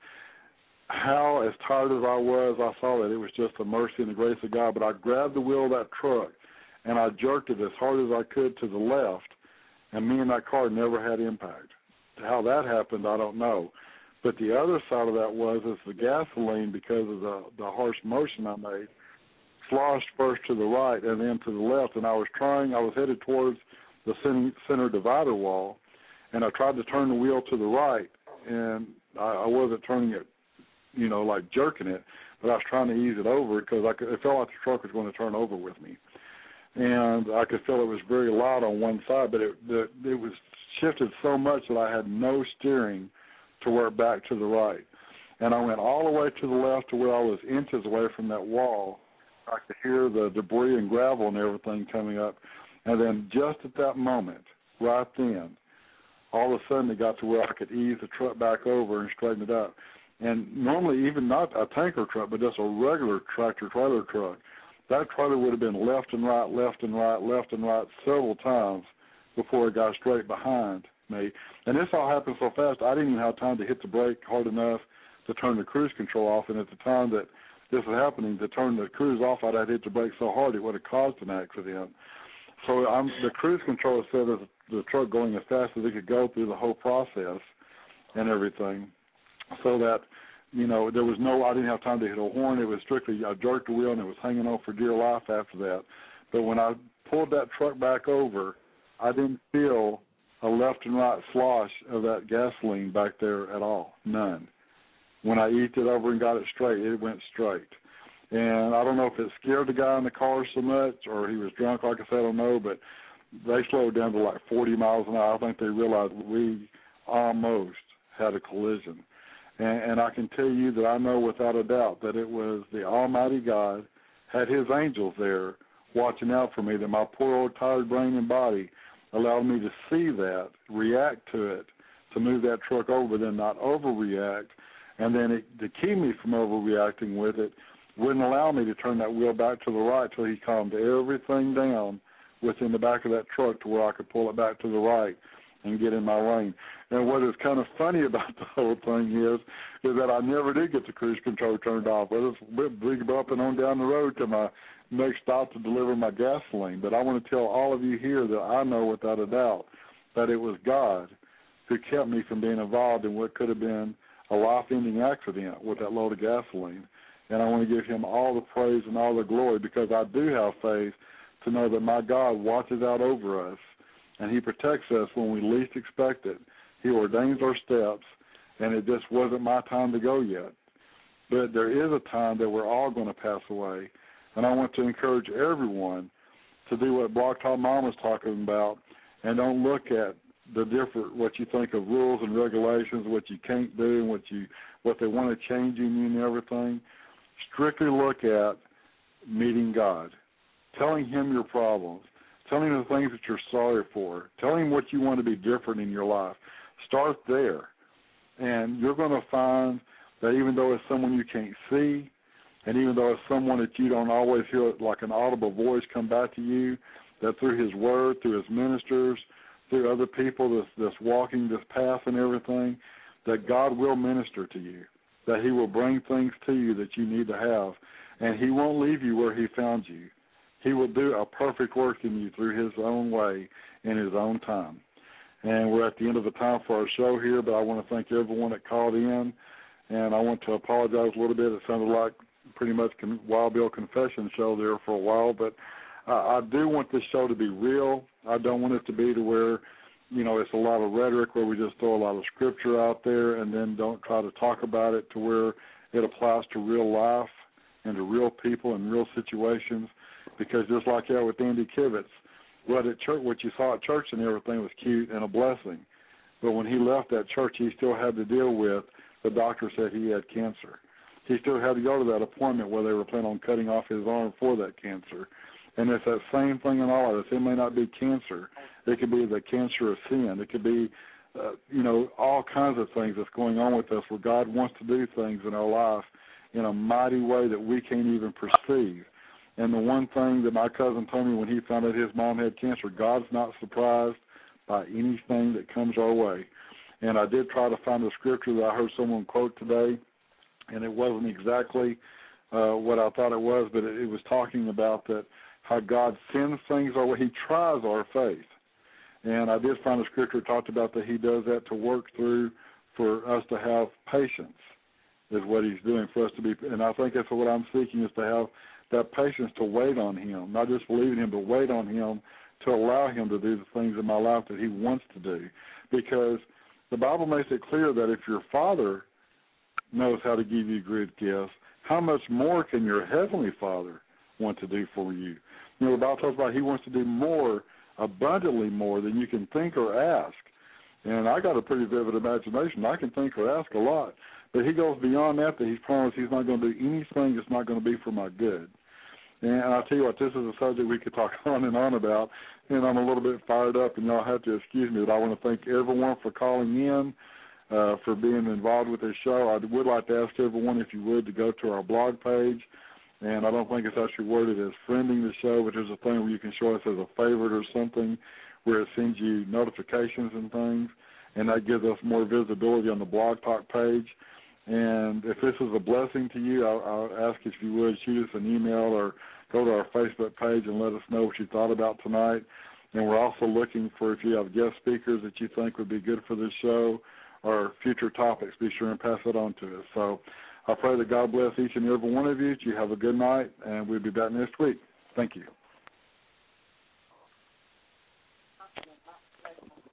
[SPEAKER 4] how, as tired as I was, I saw that it was just the mercy and the grace of God. But I grabbed the wheel of that truck, and I jerked it as hard as I could to the left, and me and that car never had impact. How that happened, I don't know. But the other side of that was is the gasoline, because of the, the harsh motion I made, sloshed first to the right and then to the left. And I was trying, I was headed towards the center divider wall, and I tried to turn the wheel to the right, and I, I wasn't turning it, you know, like jerking it, but I was trying to ease it over because I could, it felt like the truck was going to turn over with me. And I could feel it was very loud on one side, but it, the, it was shifted so much that I had no steering to work back to the right. And I went all the way to the left to where I was inches away from that wall. I could hear the debris and gravel and everything coming up. And then just at that moment, right then, all of a sudden it got to where I could ease the truck back over and straighten it up. And normally even not a tanker truck, but just a regular tractor-trailer truck, that trailer would have been left and right, left and right, left and right several times before it got straight behind me. And this all happened so fast, I didn't even have time to hit the brake hard enough to turn the cruise control off. And at the time that this was happening, to turn the cruise off, I'd have hit the brake so hard it would have caused an accident. So I'm, the cruise controller said as the truck going as fast as it could go through the whole process and everything, so that you know, there was no, I didn't have time to hit a horn. It was strictly, I jerked the wheel and it was hanging on for dear life after that. But when I pulled that truck back over, I didn't feel a left and right slosh of that gasoline back there at all, none. When I eased it over and got it straight, it went straight. And I don't know if it scared the guy in the car so much or he was drunk, like I said, I don't know, but they slowed down to like forty miles an hour. I think they realized we almost had a collision. And, and I can tell you that I know without a doubt that it was the Almighty God had his angels there watching out for me, that my poor old tired brain and body allowed me to see that, react to it, to move that truck over, then not overreact, and then it, to keep me from overreacting with it, wouldn't allow me to turn that wheel back to the right till he calmed everything down within the back of that truck to where I could pull it back to the right and get in my lane. And what is kind of funny about the whole thing is, is that I never did get the cruise control turned off. I just went big bumping on down the road to my next stop to deliver my gasoline. But I want to tell all of you here that I know without a doubt that it was God who kept me from being involved in what could have been a life-ending accident with that load of gasoline. And I want to give him all the praise and all the glory, because I do have faith to know that my God watches out over us and he protects us when we least expect it. He ordains our steps, and it just wasn't my time to go yet. But there is a time that we're all going to pass away, and I want to encourage everyone to do what Blog Talk Mom was talking about, and don't look at the different, what you think of rules and regulations, what you can't do, and what you what they want to change in you and everything. Strictly look at meeting God, telling him your problems, telling him the things that you're sorry for, telling him what you want to be different in your life. Start there, and you're going to find that even though it's someone you can't see, and even though it's someone that you don't always hear like an audible voice come back to you, that through his word, through his ministers, through other people that's, that's walking this path and everything, that God will minister to you, that he will bring things to you that you need to have, and he won't leave you where he found you. He will do a perfect work in you through his own way in his own time. And we're at the end of the time for our show here, but I want to thank everyone that called in, and I want to apologize a little bit. It sounded like pretty much Wild Bill Confession show there for a while, but uh, I do want this show to be real. I don't want it to be to where, you know, it's a lot of rhetoric where we just throw a lot of scripture out there and then don't try to talk about it to where it applies to real life and to real people and real situations. Because just like that with Andy Kivitz, what at church, what you saw at church and everything was cute and a blessing. But when he left that church, he still had to deal with the doctor said he had cancer. He still had to go to that appointment where they were planning on cutting off his arm for that cancer. And it's that same thing in all of this. It may not be cancer. It could be the cancer of sin. It could be, uh, you know, all kinds of things that's going on with us where God wants to do things in our life in a mighty way that we can't even perceive. And the one thing that my cousin told me when he found out his mom had cancer, God's not surprised by anything that comes our way. And I did try to find a scripture that I heard someone quote today, and it wasn't exactly uh, what I thought it was, but it, it was talking about that how God sends things our way. He tries our faith. And I did find a scripture that talked about that he does that to work through for us to have patience is what he's doing for us to be. And I think that's what I'm seeking, is to have that patience to wait on him, not just believe in him, but wait on him to allow him to do the things in my life that he wants to do. Because the Bible makes it clear that if your Father knows how to give you good gifts, how much more can your Heavenly Father want to do for you? You know, the Bible talks about he wants to do more, abundantly more than you can think or ask. And I got a pretty vivid imagination. I can think or ask a lot. But he goes beyond that, that he's promised he's not going to do anything that's not going to be for my good. And I'll tell you what, this is a subject we could talk on and on about, and I'm a little bit fired up, and y'all have to excuse me, but I want to thank everyone for calling in, uh, for being involved with this show. I would like to ask everyone, if you would, to go to our blog page, and I don't think it's actually worded as friending the show, but there's a thing where you can show us as a favorite or something where it sends you notifications and things, and that gives us more visibility on the Blog Talk page. And if this is a blessing to you, I'll, I'll ask if you would shoot us an email or go to our Facebook page and let us know what you thought about tonight. And we're also looking for, if you have guest speakers that you think would be good for this show, or future topics, be sure and pass it on to us. So I pray that God bless each and every one of you. You have a good night, and we'll be back next week. Thank you.